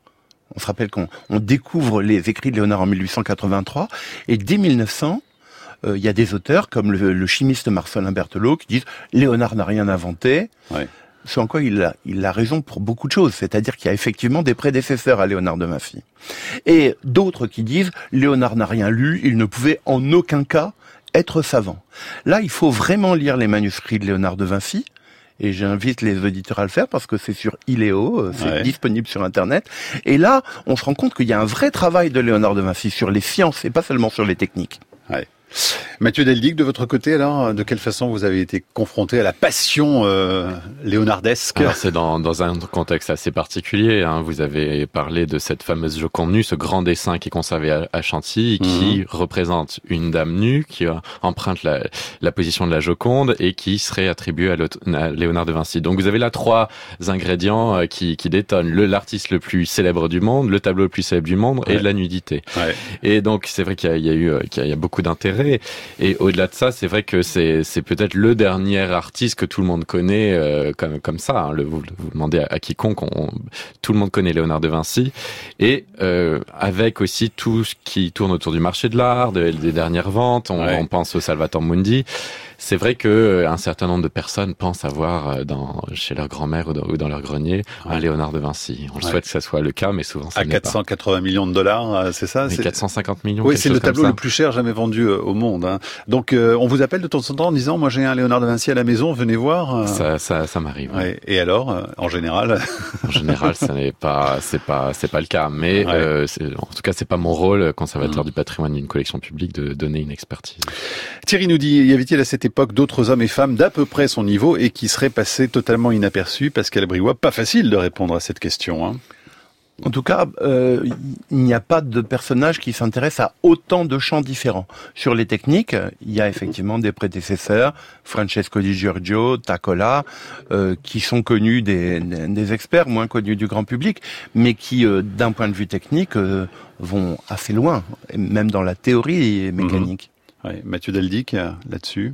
on se rappelle qu'on on découvre les écrits de Léonard en mille huit cent quatre-vingt-trois, et dès mille neuf cents, il euh, y a des auteurs comme le, le chimiste Marcelin Berthelot qui disent Léonard n'a rien inventé. Ouais. C'est en quoi il a, il a raison pour beaucoup de choses. C'est-à-dire qu'il y a effectivement des prédécesseurs à Léonard de Vinci. Et d'autres qui disent Léonard n'a rien lu, il ne pouvait en aucun cas être savant. Là, il faut vraiment lire les manuscrits de Léonard de Vinci. Et j'invite les auditeurs à le faire parce que c'est sur Iléo, c'est ouais. disponible sur Internet. Et là, on se rend compte qu'il y a un vrai travail de Léonard de Vinci sur les sciences et pas seulement sur les techniques. Ouais. Mathieu Deldic, de votre côté, alors, de quelle façon vous avez été confronté à la passion euh, léonardesque? Alors c'est dans, dans un contexte assez particulier. Hein. Vous avez parlé de cette fameuse Joconde nue, ce grand dessin qui est conservé à, à Chantilly, mmh. qui représente une dame nue, qui emprunte la, la position de la Joconde et qui serait attribuée à, à Léonard de Vinci. Donc vous avez là trois ingrédients euh, qui, qui détonnent. Le, l'artiste le plus célèbre du monde, le tableau le plus célèbre du monde ouais. et la nudité. Ouais. Et donc c'est vrai qu'il y a, il y a eu qu'il y a beaucoup d'intérêt. Et au-delà de ça, c'est vrai que c'est, c'est peut-être le dernier artiste que tout le monde connaît euh, comme, comme ça. Hein. Le, vous, vous demandez à, à quiconque, on, tout le monde connaît Léonard de Vinci. Et euh, avec aussi tout ce qui tourne autour du marché de l'art, de, des dernières ventes, on, ouais. on pense au Salvator Mundi. C'est vrai que un certain nombre de personnes pensent avoir dans, chez leur grand-mère ou dans, ou dans leur grenier ouais. un Léonard de Vinci. On ouais. souhaite que ça soit le cas, mais souvent ça à n'est quatre cent quatre-vingts pas. millions de dollars, c'est ça? C'est quatre cent cinquante millions. Oui, c'est le tableau le plus cher jamais vendu au monde. Hein. Donc, euh, on vous appelle de temps en temps en disant, moi j'ai un Léonard de Vinci à la maison, venez voir. Ça, ça, ça m'arrive. Ouais. Et alors, euh, en général? En général, ça n'est pas, c'est pas, c'est pas le cas. Mais ouais. euh, c'est, en tout cas, c'est pas mon rôle, conservateur mmh. du patrimoine d'une collection publique, de donner une expertise. Thierry nous dit, y avait-il à cette époque d'autres hommes et femmes d'à peu près son niveau et qui seraient passés totalement inaperçus? Pascal Briouat, pas facile de répondre à cette question. Hein. En tout cas, euh, il n'y a pas de personnage qui s'intéresse à autant de champs différents. Sur les techniques, il y a effectivement des prédécesseurs, Francesco Di Giorgio, Tacola, euh, qui sont connus des, des experts, moins connus du grand public, mais qui, euh, d'un point de vue technique, euh, vont assez loin, même dans la théorie mécanique. Mmh. Ouais, Mathieu Deldic, là-dessus.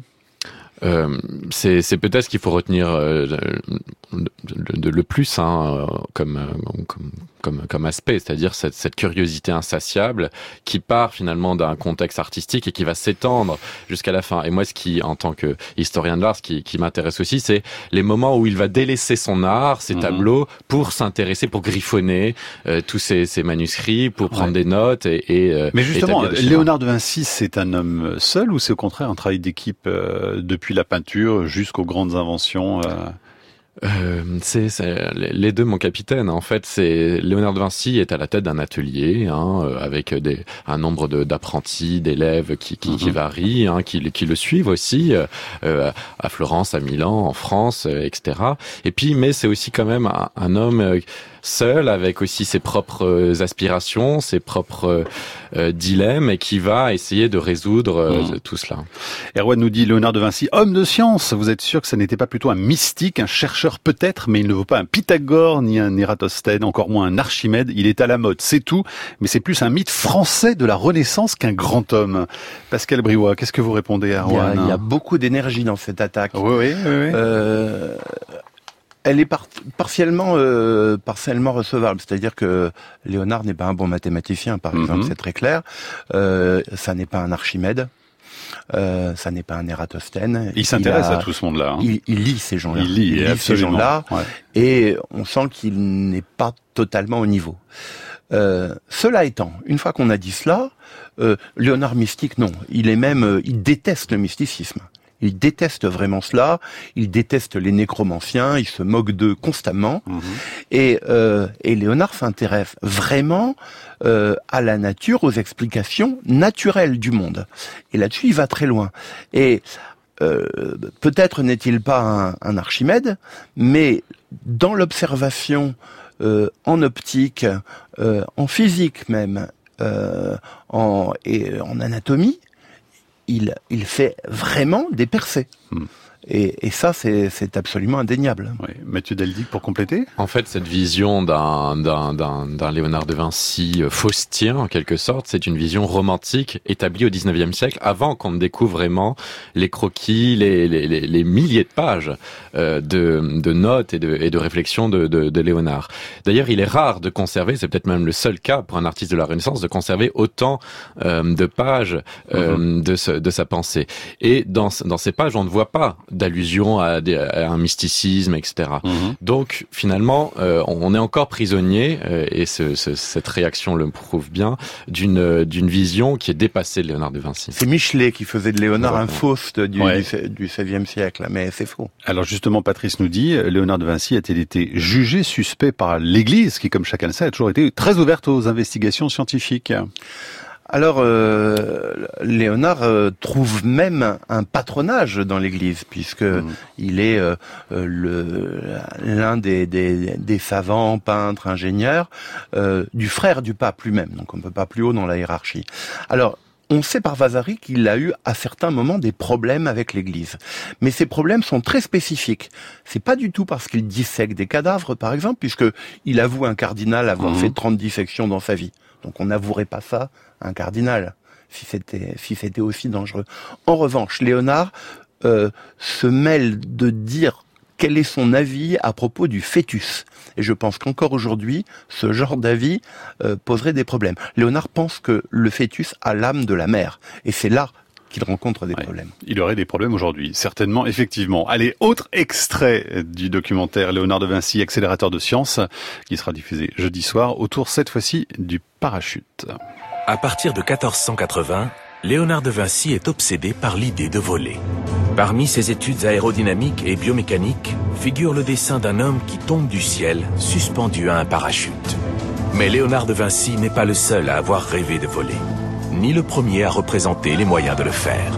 Euh, c'est, c'est peut-être ce qu'il faut retenir euh, le, le, le plus hein, comme, comme, comme, comme aspect, c'est-à-dire cette, cette curiosité insatiable qui part finalement d'un contexte artistique et qui va s'étendre jusqu'à la fin. Et moi, ce qui, en tant que historien de l'art, ce qui, qui m'intéresse aussi, c'est les moments où il va délaisser son art, ses mmh. tableaux, pour s'intéresser, pour griffonner euh, tous ces, ces manuscrits, pour prendre ouais. des notes et, et mais justement, Léonard de Vinci, c'est un homme seul ou c'est au contraire un travail d'équipe euh, depuis la peinture jusqu'aux grandes inventions euh... Euh, c'est, c'est les deux, mon capitaine. En fait, c'est Léonard de Vinci est à la tête d'un atelier hein, avec des, un nombre de, d'apprentis, d'élèves qui, qui, mm-hmm. qui varient, hein, qui, qui le suivent aussi euh, à Florence, à Milan, en France, euh, et cetera. Et puis, mais c'est aussi quand même un, un homme euh, seul, avec aussi ses propres aspirations, ses propres euh, dilemmes, et qui va essayer de résoudre euh, mmh. tout cela. Erwan nous dit, Léonard de Vinci, homme de science, vous êtes sûr que ça n'était pas plutôt un mystique, un chercheur peut-être, mais il ne vaut pas un Pythagore, ni un Ératosthène, encore moins un Archimède, il est à la mode, c'est tout, mais c'est plus un mythe français de la Renaissance qu'un grand homme. Pascal Briouat, qu'est-ce que vous répondez à Erwan? Il y a, il y a beaucoup d'énergie dans cette attaque. Oui, oui, oui. oui. Euh... Elle est par- partiellement, euh, partiellement recevable, c'est-à-dire que Léonard n'est pas un bon mathématicien, par exemple, mm-hmm. c'est très clair. Euh, ça n'est pas un Archimède. Euh, ça n'est pas un Ératosthène. Il s'intéresse il a, à tout ce monde-là. Hein. Il, il lit ces gens-là. Il lit, il lit ces gens-là, ouais. Et on sent qu'il n'est pas totalement au niveau. Euh, cela étant, une fois qu'on a dit cela, euh, Léonard mystique, non. Il est même, euh, il déteste le mysticisme. Il déteste vraiment cela. Il déteste les nécromanciens. Il se moque d'eux constamment. Mmh. Et, euh, et Léonard s'intéresse vraiment euh, à la nature, aux explications naturelles du monde. Et là-dessus, il va très loin. Et euh, peut-être n'est-il pas un, un Archimède, mais dans l'observation, euh, en optique, euh, en physique même, euh, en, et en anatomie, il, il fait vraiment des percées. Hmm. Et, et ça, c'est, c'est absolument indéniable. Oui. Mathieu Deldic, pour compléter. En fait, cette vision d'un, d'un, d'un, d'un Léonard de Vinci faustien, en quelque sorte, c'est une vision romantique établie au dix-neuvième siècle, avant qu'on ne découvre vraiment les croquis, les, les, les, les milliers de pages euh, de, de notes et de, et de réflexions de, de, de Léonard. D'ailleurs, il est rare de conserver, c'est peut-être même le seul cas pour un artiste de la Renaissance, de conserver autant euh, de pages euh, mm-hmm. de, ce, de sa pensée. Et dans, dans ces pages, on ne voit pas d'allusion à, des, à un mysticisme, et cetera. Mmh. Donc finalement, euh, on est encore prisonnier, euh, et ce, ce, cette réaction le prouve bien, d'une, d'une vision qui est dépassée de Léonard de Vinci. C'est Michelet qui faisait de Léonard ouais. un Faust du, ouais. du, du seizième siècle, mais c'est faux. Alors justement, Patrice nous dit, Léonard de Vinci a-t-il été jugé suspect par l'Église, qui, comme chacun le sait, a toujours été très ouverte aux investigations scientifiques? Alors, euh, Léonard euh, trouve même un patronage dans l'Église, puisque mmh. il est euh, le, l'un des, des, des savants, peintres, ingénieurs, euh, du frère du pape lui-même. Donc, on ne peut pas plus haut dans la hiérarchie. Alors, on sait par Vasari qu'il a eu à certains moments des problèmes avec l'Église. Mais ces problèmes sont très spécifiques. C'est pas du tout parce qu'il dissèque des cadavres, par exemple, puisque il avoue un cardinal avoir mmh. fait trente dissections dans sa vie. Donc on n'avouerait pas ça à un cardinal, si c'était si c'était aussi dangereux. En revanche, Léonard euh, se mêle de dire quel est son avis à propos du fœtus. Et je pense qu'encore aujourd'hui, ce genre d'avis euh, poserait des problèmes. Léonard pense que le fœtus a l'âme de la mère. Et c'est là qu'il rencontre des ouais, problèmes. Il aurait des problèmes aujourd'hui, certainement, effectivement. Allez, autre extrait du documentaire Léonard de Vinci, accélérateur de science, qui sera diffusé jeudi soir, autour cette fois-ci du parachute. À partir de quatorze cent quatre-vingts, Léonard de Vinci est obsédé par l'idée de voler. Parmi ses études aérodynamiques et biomécaniques figure le dessin d'un homme qui tombe du ciel, suspendu à un parachute. Mais Léonard de Vinci n'est pas le seul à avoir rêvé de voler, ni le premier à représenter les moyens de le faire.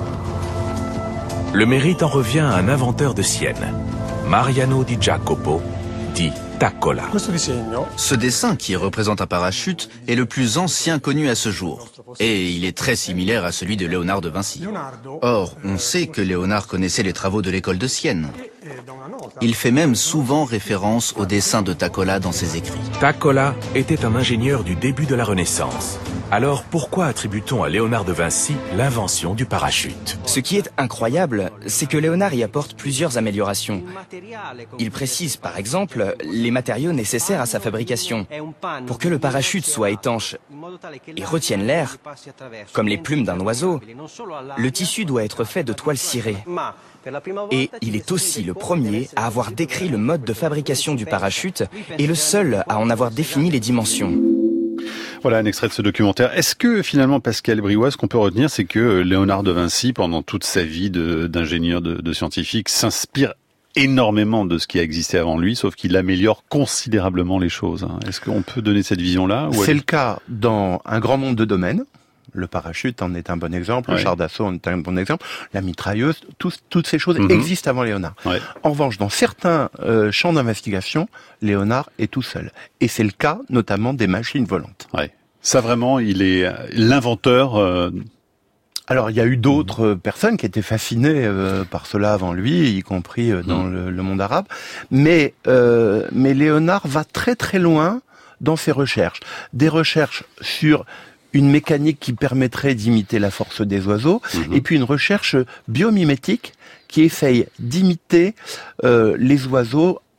Le mérite en revient à un inventeur de Sienne, Mariano di Jacopo, dit Taccola. Ce dessin, qui représente un parachute, est le plus ancien connu à ce jour. Et il est très similaire à celui de Léonard de Vinci. Or, on sait que Léonard connaissait les travaux de l'école de Sienne. Il fait même souvent référence au dessin de Taccola dans ses écrits. Taccola était un ingénieur du début de la Renaissance. Alors pourquoi attribue-t-on à Léonard de Vinci l'invention du parachute? Ce qui est incroyable, c'est que Léonard y apporte plusieurs améliorations. Il précise par exemple les matériaux nécessaires à sa fabrication. Pour que le parachute soit étanche et retienne l'air, comme les plumes d'un oiseau, le tissu doit être fait de toile cirée. Et il est aussi le premier à avoir décrit le mode de fabrication du parachute et le seul à en avoir défini les dimensions. Voilà un extrait de ce documentaire. Est-ce que finalement, Pascal Briouat, ce qu'on peut retenir, c'est que Léonard de Vinci, pendant toute sa vie de, d'ingénieur, de, de scientifique, s'inspire énormément de ce qui a existé avant lui, sauf qu'il améliore considérablement les choses. Est-ce qu'on peut donner cette vision-là? C'est elle... le cas dans un grand nombre de domaines. Le parachute en est un bon exemple, ouais. Le char d'assaut en est un bon exemple, la mitrailleuse, tout, toutes ces choses mm-hmm. existent avant Léonard. Ouais. En revanche, dans certains euh, champs d'investigation, Léonard est tout seul. Et c'est le cas notamment des machines volantes. Ouais. Ça vraiment, il est l'inventeur... Euh... Alors, il y a eu d'autres personnes qui étaient fascinées euh, par cela avant lui, y compris euh, dans mmh. le, le monde arabe. Mais, euh, mais Léonard va très très loin dans ses recherches. Des recherches sur une mécanique qui permettrait d'imiter la force des oiseaux, mmh. et puis une recherche biomimétique qui essaye d'imiter euh, les oiseaux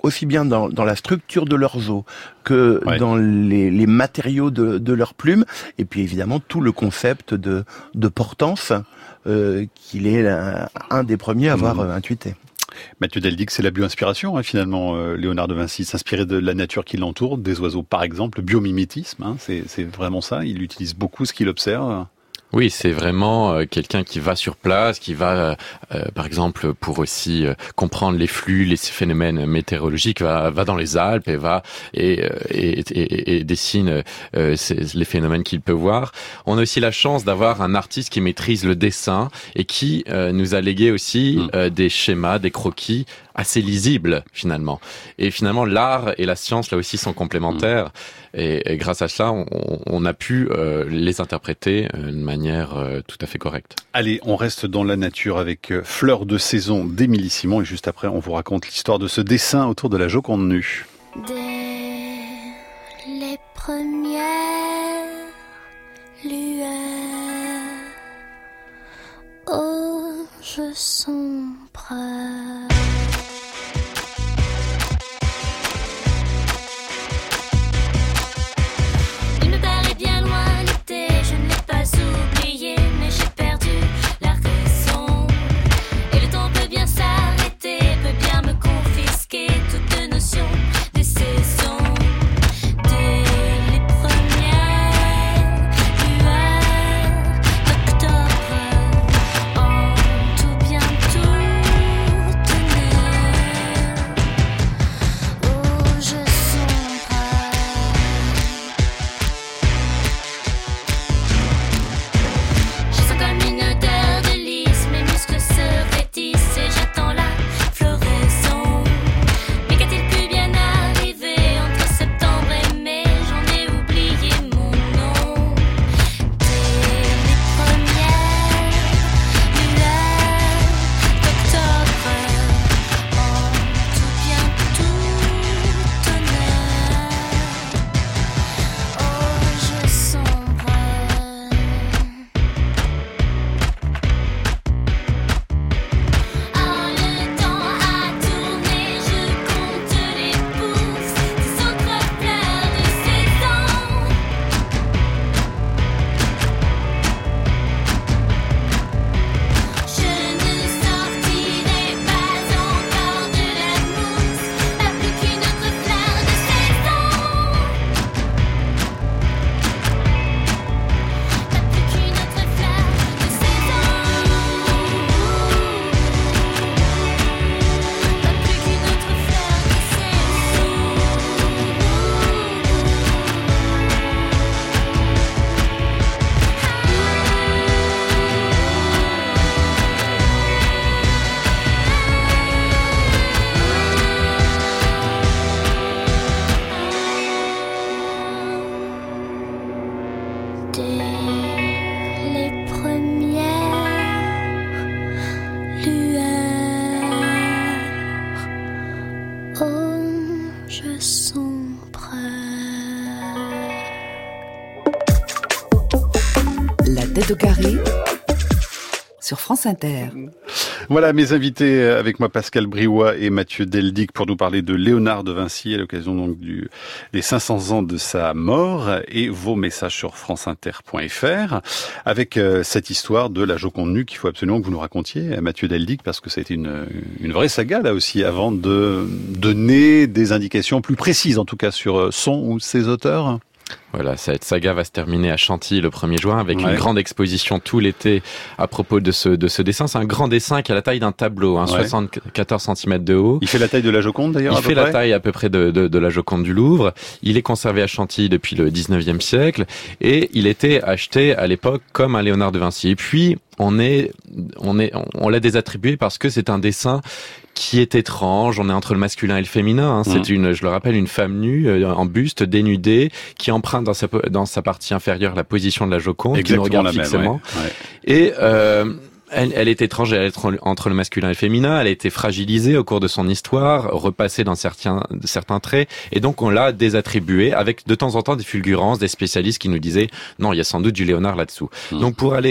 aussi bien dans, dans la structure de leurs os que ouais. dans les, les matériaux de, de leurs plumes, et puis évidemment tout le concept de, de portance euh, qu'il est un, un des premiers à avoir mmh. intuité. Mathieu Deldic, c'est la bio-inspiration, hein, finalement. Euh, Léonard de Vinci s'inspirait de la nature qui l'entoure, des oiseaux par exemple, le biomimétisme, hein, c'est, c'est vraiment ça. Il utilise beaucoup ce qu'il observe. Oui, c'est vraiment euh, quelqu'un qui va sur place, qui va, euh, euh, par exemple, pour aussi euh, comprendre les flux, les phénomènes météorologiques, va, va dans les Alpes et va et, et, et, et dessine euh, ces, les phénomènes qu'il peut voir. On a aussi la chance d'avoir un artiste qui maîtrise le dessin et qui euh, nous a légué aussi mmh. euh, des schémas, des croquis assez lisibles finalement. Et finalement, l'art et la science là aussi sont complémentaires. Mmh. Et, et grâce à cela, on, on a pu euh, les interpréter euh, de manière euh, tout à fait correcte. Allez, on reste dans la nature avec euh, Fleurs de saison d'Émilie Simon. Et juste après, on vous raconte l'histoire de ce dessin autour de la Joconde nue. Dès les premières lueurs, oh, je sombre. Tête au carré sur France Inter. Voilà mes invités avec moi, Pascal Briouat et Mathieu Deldic, pour nous parler de Léonard de Vinci à l'occasion donc du, des cinq cents ans de sa mort, et vos messages sur franceinter point f r avec euh, cette histoire de la Joconde nue qu'il faut absolument que vous nous racontiez, Mathieu Deldic, parce que ça a été une, une vraie saga là aussi avant de donner des indications plus précises en tout cas sur son ou ses auteurs. Voilà, cette saga va se terminer à Chantilly le premier juin avec ouais. une grande exposition tout l'été à propos de ce de ce dessin. C'est un grand dessin qui a la taille d'un tableau, hein, ouais. soixante-quatorze centimètres de haut. Il fait la taille de la Joconde d'ailleurs. Il à peu fait près. la taille à peu près de, de de la Joconde du Louvre. Il est conservé à Chantilly depuis le dix-neuvième siècle et il était acheté à l'époque comme un Léonard de Vinci. Et puis on est on est on l'a désattribué parce que c'est un dessin qui est étrange. On est entre le masculin et le féminin. Hein. C'est mmh. une, je le rappelle, une femme nue euh, en buste, dénudée, qui emprunte dans sa dans sa partie inférieure la position de la Joconde, exactement, qui nous regarde fixement. Même, ouais. Ouais. Et euh, elle, elle est étrange, elle est entre le masculin et le féminin. Elle a été fragilisée au cours de son histoire, repassée dans certains certains traits, et donc on l'a désattribuée avec de temps en temps des fulgurances, des spécialistes qui nous disaient non, il y a sans doute du Léonard là-dessous. Mmh. Donc pour aller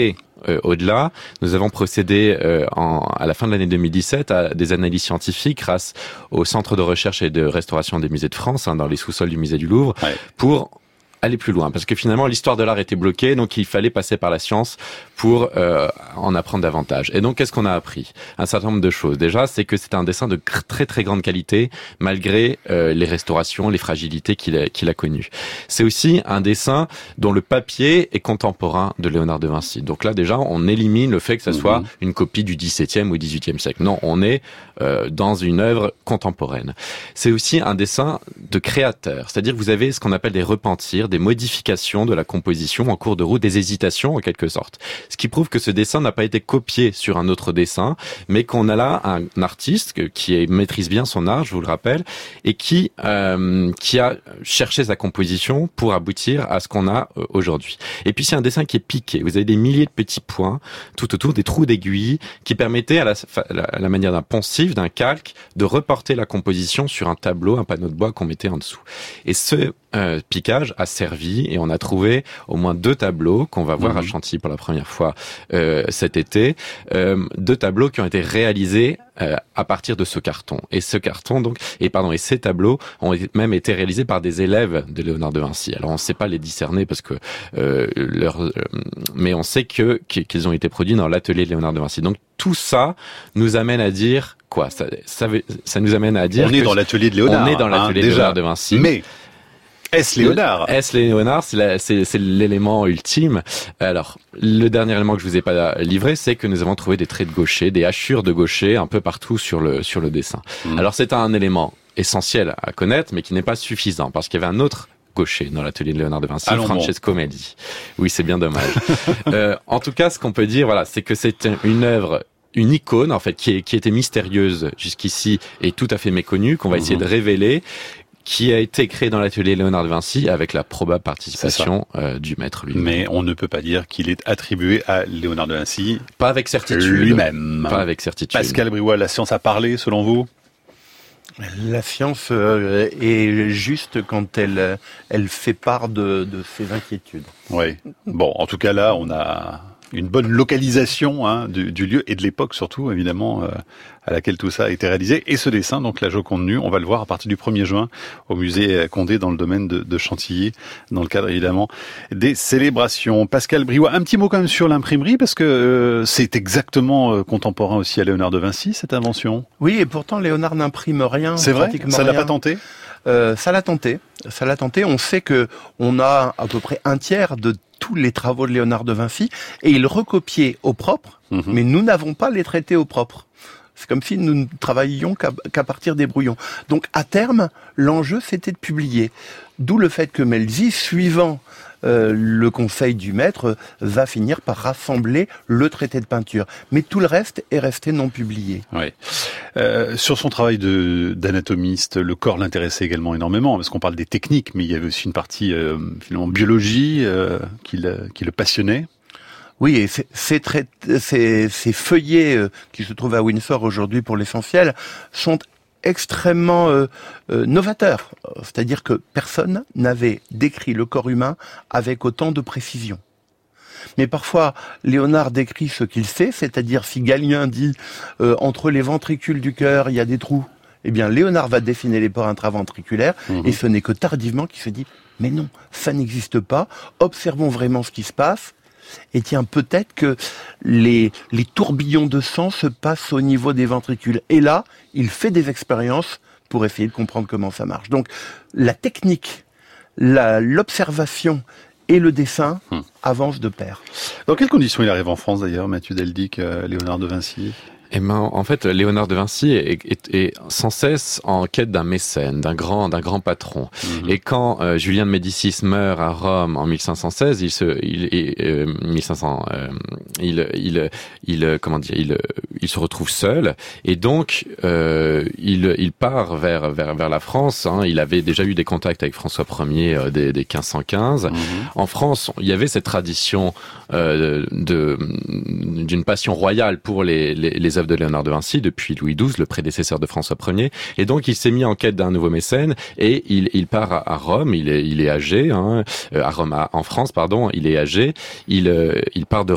euh, au-delà. Nous avons procédé euh, en, à la fin de l'année deux mille dix-sept à des analyses scientifiques grâce au Centre de recherche et de restauration des musées de France, hein, dans les sous-sols du musée du Louvre, ouais. pour aller plus loin, parce que finalement l'histoire de l'art était bloquée, donc il fallait passer par la science pour euh, en apprendre davantage. Et donc qu'est-ce qu'on a appris? Un certain nombre de choses. Déjà, c'est que c'est un dessin de très très grande qualité, malgré euh, les restaurations, les fragilités qu'il a, qu'il a connues. C'est aussi un dessin dont le papier est contemporain de Léonard de Vinci. Donc là déjà, on élimine le fait que ça soit mmh. une copie du dix-septième ou dix-huitième siècle. Non, on est euh, dans une œuvre contemporaine. C'est aussi un dessin de créateur, c'est-à-dire que vous avez ce qu'on appelle des repentirs, des modifications de la composition en cours de route, des hésitations en quelque sorte. Ce qui prouve que ce dessin n'a pas été copié sur un autre dessin, mais qu'on a là un artiste qui maîtrise bien son art, je vous le rappelle, et qui euh, qui a cherché sa composition pour aboutir à ce qu'on a aujourd'hui. Et puis c'est un dessin qui est piqué. Vous avez des milliers de petits points tout autour, des trous d'aiguille, qui permettaient à la, à la manière d'un poncif, d'un calque, de reporter la composition sur un tableau, un panneau de bois qu'on mettait en dessous. Et ce Euh, piquage a servi et on a trouvé au moins deux tableaux qu'on va voir mmh. à Chantilly pour la première fois euh, cet été, euh, deux tableaux qui ont été réalisés euh, à partir de ce carton. Et ce carton donc, et pardon, et ces tableaux ont même été réalisés par des élèves de Léonard de Vinci. Alors on ne sait pas les discerner parce que euh, leur, euh, mais on sait que qu'ils ont été produits dans l'atelier de Léonard de Vinci. Donc tout ça nous amène à dire quoi? Ça, ça, ça nous amène à dire on est dans l'atelier de Léonard. On est dans l'atelier hein, de Léonard de Vinci. Mais Est-ce Léonard? Est-ce Léonard? C'est, la, c'est, c'est l'élément ultime. Alors, le dernier élément que je vous ai pas livré, c'est que nous avons trouvé des traits de gaucher, des hachures de gaucher un peu partout sur le sur le dessin. Mmh. Alors, c'est un élément essentiel à connaître, mais qui n'est pas suffisant, parce qu'il y avait un autre gaucher dans l'atelier de Léonard de Vinci, Allons Francesco bon. Melli. Oui, c'est bien dommage. euh, en tout cas, ce qu'on peut dire, voilà, c'est que c'est une œuvre, une icône, en fait, qui, est, qui était mystérieuse jusqu'ici et tout à fait méconnue, qu'on va mmh. essayer de révéler, qui a été créé dans l'atelier Léonard de Vinci avec la probable participation euh, du maître lui-même. Mais on ne peut pas dire qu'il est attribué à Léonard de Vinci. Pas avec certitude. Lui-même. Pas avec certitude. Pascal Briouat, la science a parlé, selon vous? La science euh, est juste quand elle, elle fait part de, de ses inquiétudes. Oui. Bon, en tout cas là, on a une bonne localisation hein, du, du lieu et de l'époque surtout, évidemment, euh, à laquelle tout ça a été réalisé. Et ce dessin, donc la Joconde nue, on va le voir à partir du premier juin au musée Condé dans le domaine de, de Chantilly, dans le cadre évidemment des célébrations. Pascal Briouat, un petit mot quand même sur l'imprimerie, parce que euh, c'est exactement euh, contemporain aussi à Léonard de Vinci, cette invention. Oui, et pourtant Léonard n'imprime rien. C'est vrai? Ça l'a pas tenté? Euh, ça l'a tenté. Ça l'a tenté. On sait que on a à peu près un tiers de tous les travaux de Léonard de Vinci et il recopiait au propre, mmh. mais nous n'avons pas les traités au propre. C'est comme si nous ne travaillions qu'à, qu'à partir des brouillons. Donc à terme, l'enjeu c'était de publier. D'où le fait que Melzi, suivant euh, le conseil du maître, va finir par rassembler le traité de peinture. Mais tout le reste est resté non publié. Oui. Euh, sur son travail de, d'anatomiste, le corps l'intéressait également énormément, parce qu'on parle des techniques, mais il y avait aussi une partie euh, finalement biologie euh, qui, le, qui le passionnait. Oui, et ces, ces, trai- ces, ces feuillets euh, qui se trouvent à Windsor aujourd'hui pour l'essentiel sont extrêmement euh, euh, novateurs. C'est-à-dire que personne n'avait décrit le corps humain avec autant de précision. Mais parfois, Léonard décrit ce qu'il sait, c'est-à-dire si Galien dit euh, entre les ventricules du cœur, il y a des trous, eh bien Léonard va dessiner les pores intraventriculaires, mmh. et ce n'est que tardivement qu'il se dit « mais non, ça n'existe pas, observons vraiment ce qui se passe ». Et tiens, peut-être que les, les tourbillons de sang se passent au niveau des ventricules. Et là, il fait des expériences pour essayer de comprendre comment ça marche. Donc, la technique, la, l'observation et le dessin hum. avancent de pair. Dans quelles conditions il arrive en France d'ailleurs, Mathieu Deldic, euh, Léonard de Vinci ? Eh ben, en fait, Léonard de Vinci est, est, est sans cesse en quête d'un mécène, d'un grand, d'un grand patron. Mmh. Et quand euh, Julien de Médicis meurt à Rome en mille cinq cent seize, il se, il, il, euh, mille cinq cents, euh, il, il, il, comment dire, il, il se retrouve seul. Et donc, euh, il, il part vers, vers, vers la France. Hein. Il avait déjà eu des contacts avec François Ier euh, dès, dès quinze cent quinze. Mmh. En France, il y avait cette tradition euh, de, d'une passion royale pour les, les, les œuvres de Léonard de Vinci depuis Louis douze, le prédécesseur de François Ier, et donc il s'est mis en quête d'un nouveau mécène et il, il part à, à Rome. Il est, il est âgé, hein, à Rome, à, en France, pardon. Il est âgé. Il, euh, il part de Rome pour aller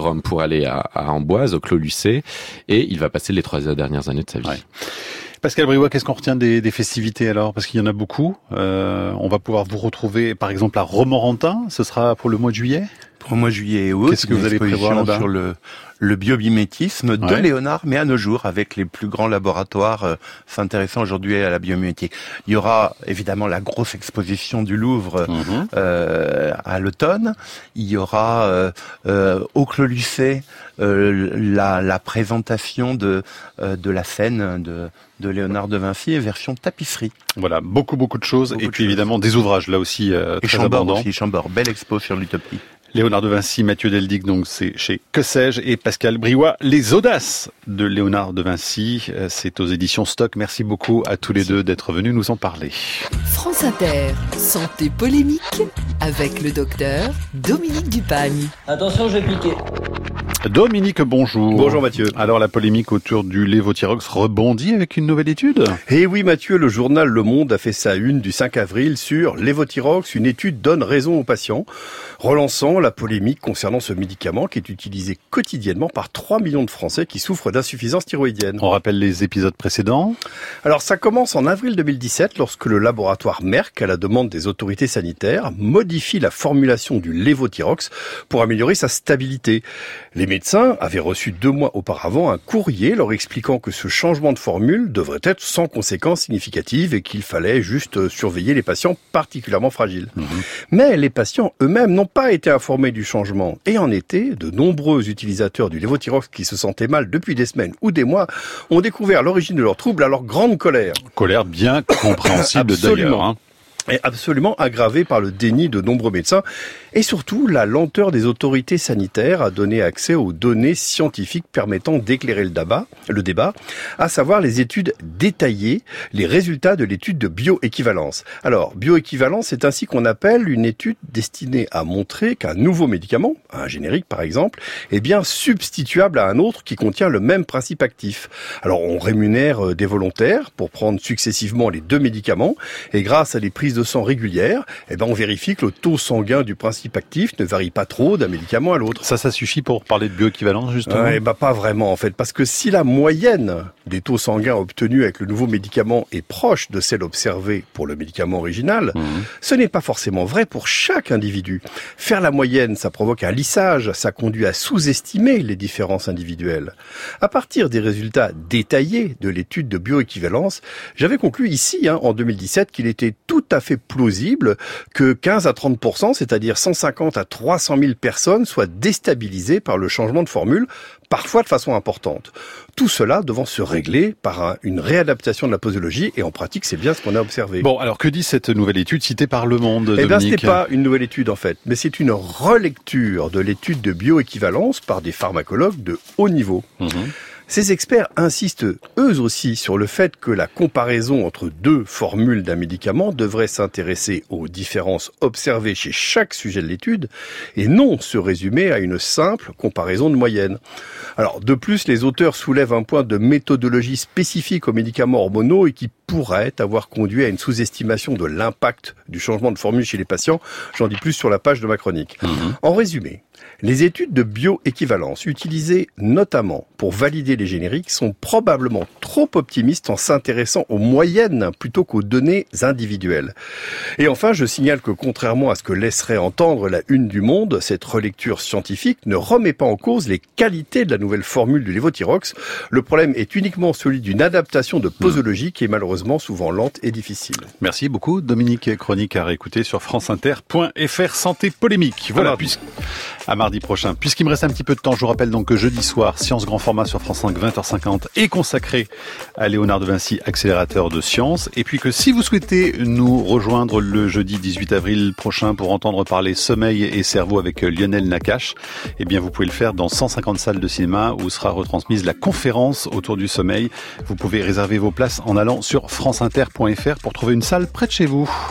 aller à, à Amboise, au Clos Lucé, et il va passer les trois dernières années de sa vie. Ouais. Pascal Briouat, qu'est-ce qu'on retient des, des festivités alors? Parce qu'il y en a beaucoup. Euh, on va pouvoir vous retrouver, par exemple, à Romorantin. Ce sera pour le mois de juillet? Pour le mois de juillet et août. Qu'est-ce que vous allez prévoir là-bas? Sur le, le biomimétisme de ouais. Léonard, mais à nos jours, avec les plus grands laboratoires euh, s'intéressant aujourd'hui à la biomimétique. Il y aura évidemment la grosse exposition du Louvre mmh. euh, à l'automne. Il y aura euh, euh, au Clos Lucé euh, la, la présentation de euh, de la scène de de Léonard de Vinci, version tapisserie. Voilà, beaucoup beaucoup de choses, beaucoup et puis évidemment choses. Des ouvrages là aussi euh, et très Chambord abondants. Aussi, Chambord, belle expo sur l'utopie. Léonard de Vinci, Mathieu Deldic, donc c'est chez Que sais-je, et Pascal Briouat, Les Audaces de Léonard de Vinci, c'est aux éditions Stock. Merci beaucoup à tous les deux d'être venus nous en parler. France Inter, santé polémique, avec le docteur Dominique Dupagne. Attention, je vais piquer. Dominique, bonjour. Bonjour Mathieu. Alors la polémique autour du lévothyrox rebondit avec une nouvelle étude? Eh oui Mathieu, le journal Le Monde a fait sa une du cinq avril sur lévothyrox, une étude donne raison aux patients, relançant la polémique concernant ce médicament qui est utilisé quotidiennement par trois millions de Français qui souffrent d'insuffisance thyroïdienne. On rappelle les épisodes précédents. Alors ça commence en avril deux mille dix-sept lorsque le laboratoire Merck, à la demande des autorités sanitaires, modifie la formulation du lévothyrox pour améliorer sa stabilité. Les médecins avaient reçu deux mois auparavant un courrier leur expliquant que ce changement de formule devrait être sans conséquences significatives et qu'il fallait juste surveiller les patients particulièrement fragiles. Mmh. Mais les patients eux-mêmes n'ont pas été informés du changement. Et en été, de nombreux utilisateurs du lévothyrox qui se sentaient mal depuis des semaines ou des mois ont découvert l'origine de leurs troubles à leur grande colère. Colère bien compréhensible d'ailleurs. Hein. Est absolument aggravée par le déni de nombreux médecins et surtout la lenteur des autorités sanitaires à donner accès aux données scientifiques permettant d'éclairer le débat, le débat, à savoir les études détaillées, les résultats de l'étude de bioéquivalence. Alors, bioéquivalence, c'est ainsi qu'on appelle une étude destinée à montrer qu'un nouveau médicament, un générique par exemple, est bien substituable à un autre qui contient le même principe actif. Alors, on rémunère des volontaires pour prendre successivement les deux médicaments et grâce à des prises de sang régulières, eh ben on vérifie que le taux sanguin du principe actif ne varie pas trop d'un médicament à l'autre. Ça, ça suffit pour parler de bioéquivalence, justement? Euh, eh ben pas vraiment, en fait, parce que si la moyenne des taux sanguins obtenus avec le nouveau médicament est proche de celle observée pour le médicament original, mmh. ce n'est pas forcément vrai pour chaque individu. Faire la moyenne, ça provoque un lissage, ça conduit à sous-estimer les différences individuelles. À partir des résultats détaillés de l'étude de bioéquivalence, j'avais conclu ici, hein, en deux mille dix-sept, qu'il était tout à fait plausible que quinze à trente pour cent, c'est-à-dire cent cinquante à trois cent mille personnes, soient déstabilisées par le changement de formule, parfois de façon importante. Tout cela devant se régler par un, une réadaptation de la posologie, et en pratique, c'est bien ce qu'on a observé. Bon, alors que dit cette nouvelle étude citée par Le Monde, Dominique? Eh bien, ce n'est pas une nouvelle étude, en fait, mais c'est une relecture de l'étude de bioéquivalence par des pharmacologues de haut niveau. Mmh. Ces experts insistent eux aussi sur le fait que la comparaison entre deux formules d'un médicament devrait s'intéresser aux différences observées chez chaque sujet de l'étude et non se résumer à une simple comparaison de moyenne. Alors, de plus, les auteurs soulèvent un point de méthodologie spécifique aux médicaments hormonaux et qui pourrait avoir conduit à une sous-estimation de l'impact du changement de formule chez les patients. J'en dis plus sur la page de ma chronique. Mmh. En résumé, les études de bioéquivalence utilisées notamment pour valider les génériques sont probablement trop optimistes en s'intéressant aux moyennes plutôt qu'aux données individuelles. Et enfin, je signale que contrairement à ce que laisserait entendre la une du Monde, cette relecture scientifique ne remet pas en cause les qualités de la nouvelle formule du lévothyrox. Le problème est uniquement celui d'une adaptation de posologie qui est malheureusement souvent lente et difficile. Merci beaucoup Dominique, chronique à réécouter sur franceinter point f r santé polémique. Voilà, puisque à mardi prochain. Puisqu'il me reste un petit peu de temps, je vous rappelle donc que jeudi soir, Science Grand Format sur France cinq, vingt heures cinquante, est consacré à Léonard de Vinci, accélérateur de sciences. Et puis que si vous souhaitez nous rejoindre le jeudi dix-huit avril prochain pour entendre parler sommeil et cerveau avec Lionel Nakache, eh bien vous pouvez le faire dans cent cinquante salles de cinéma où sera retransmise la conférence autour du sommeil. Vous pouvez réserver vos places en allant sur franceinter point f r pour trouver une salle près de chez vous.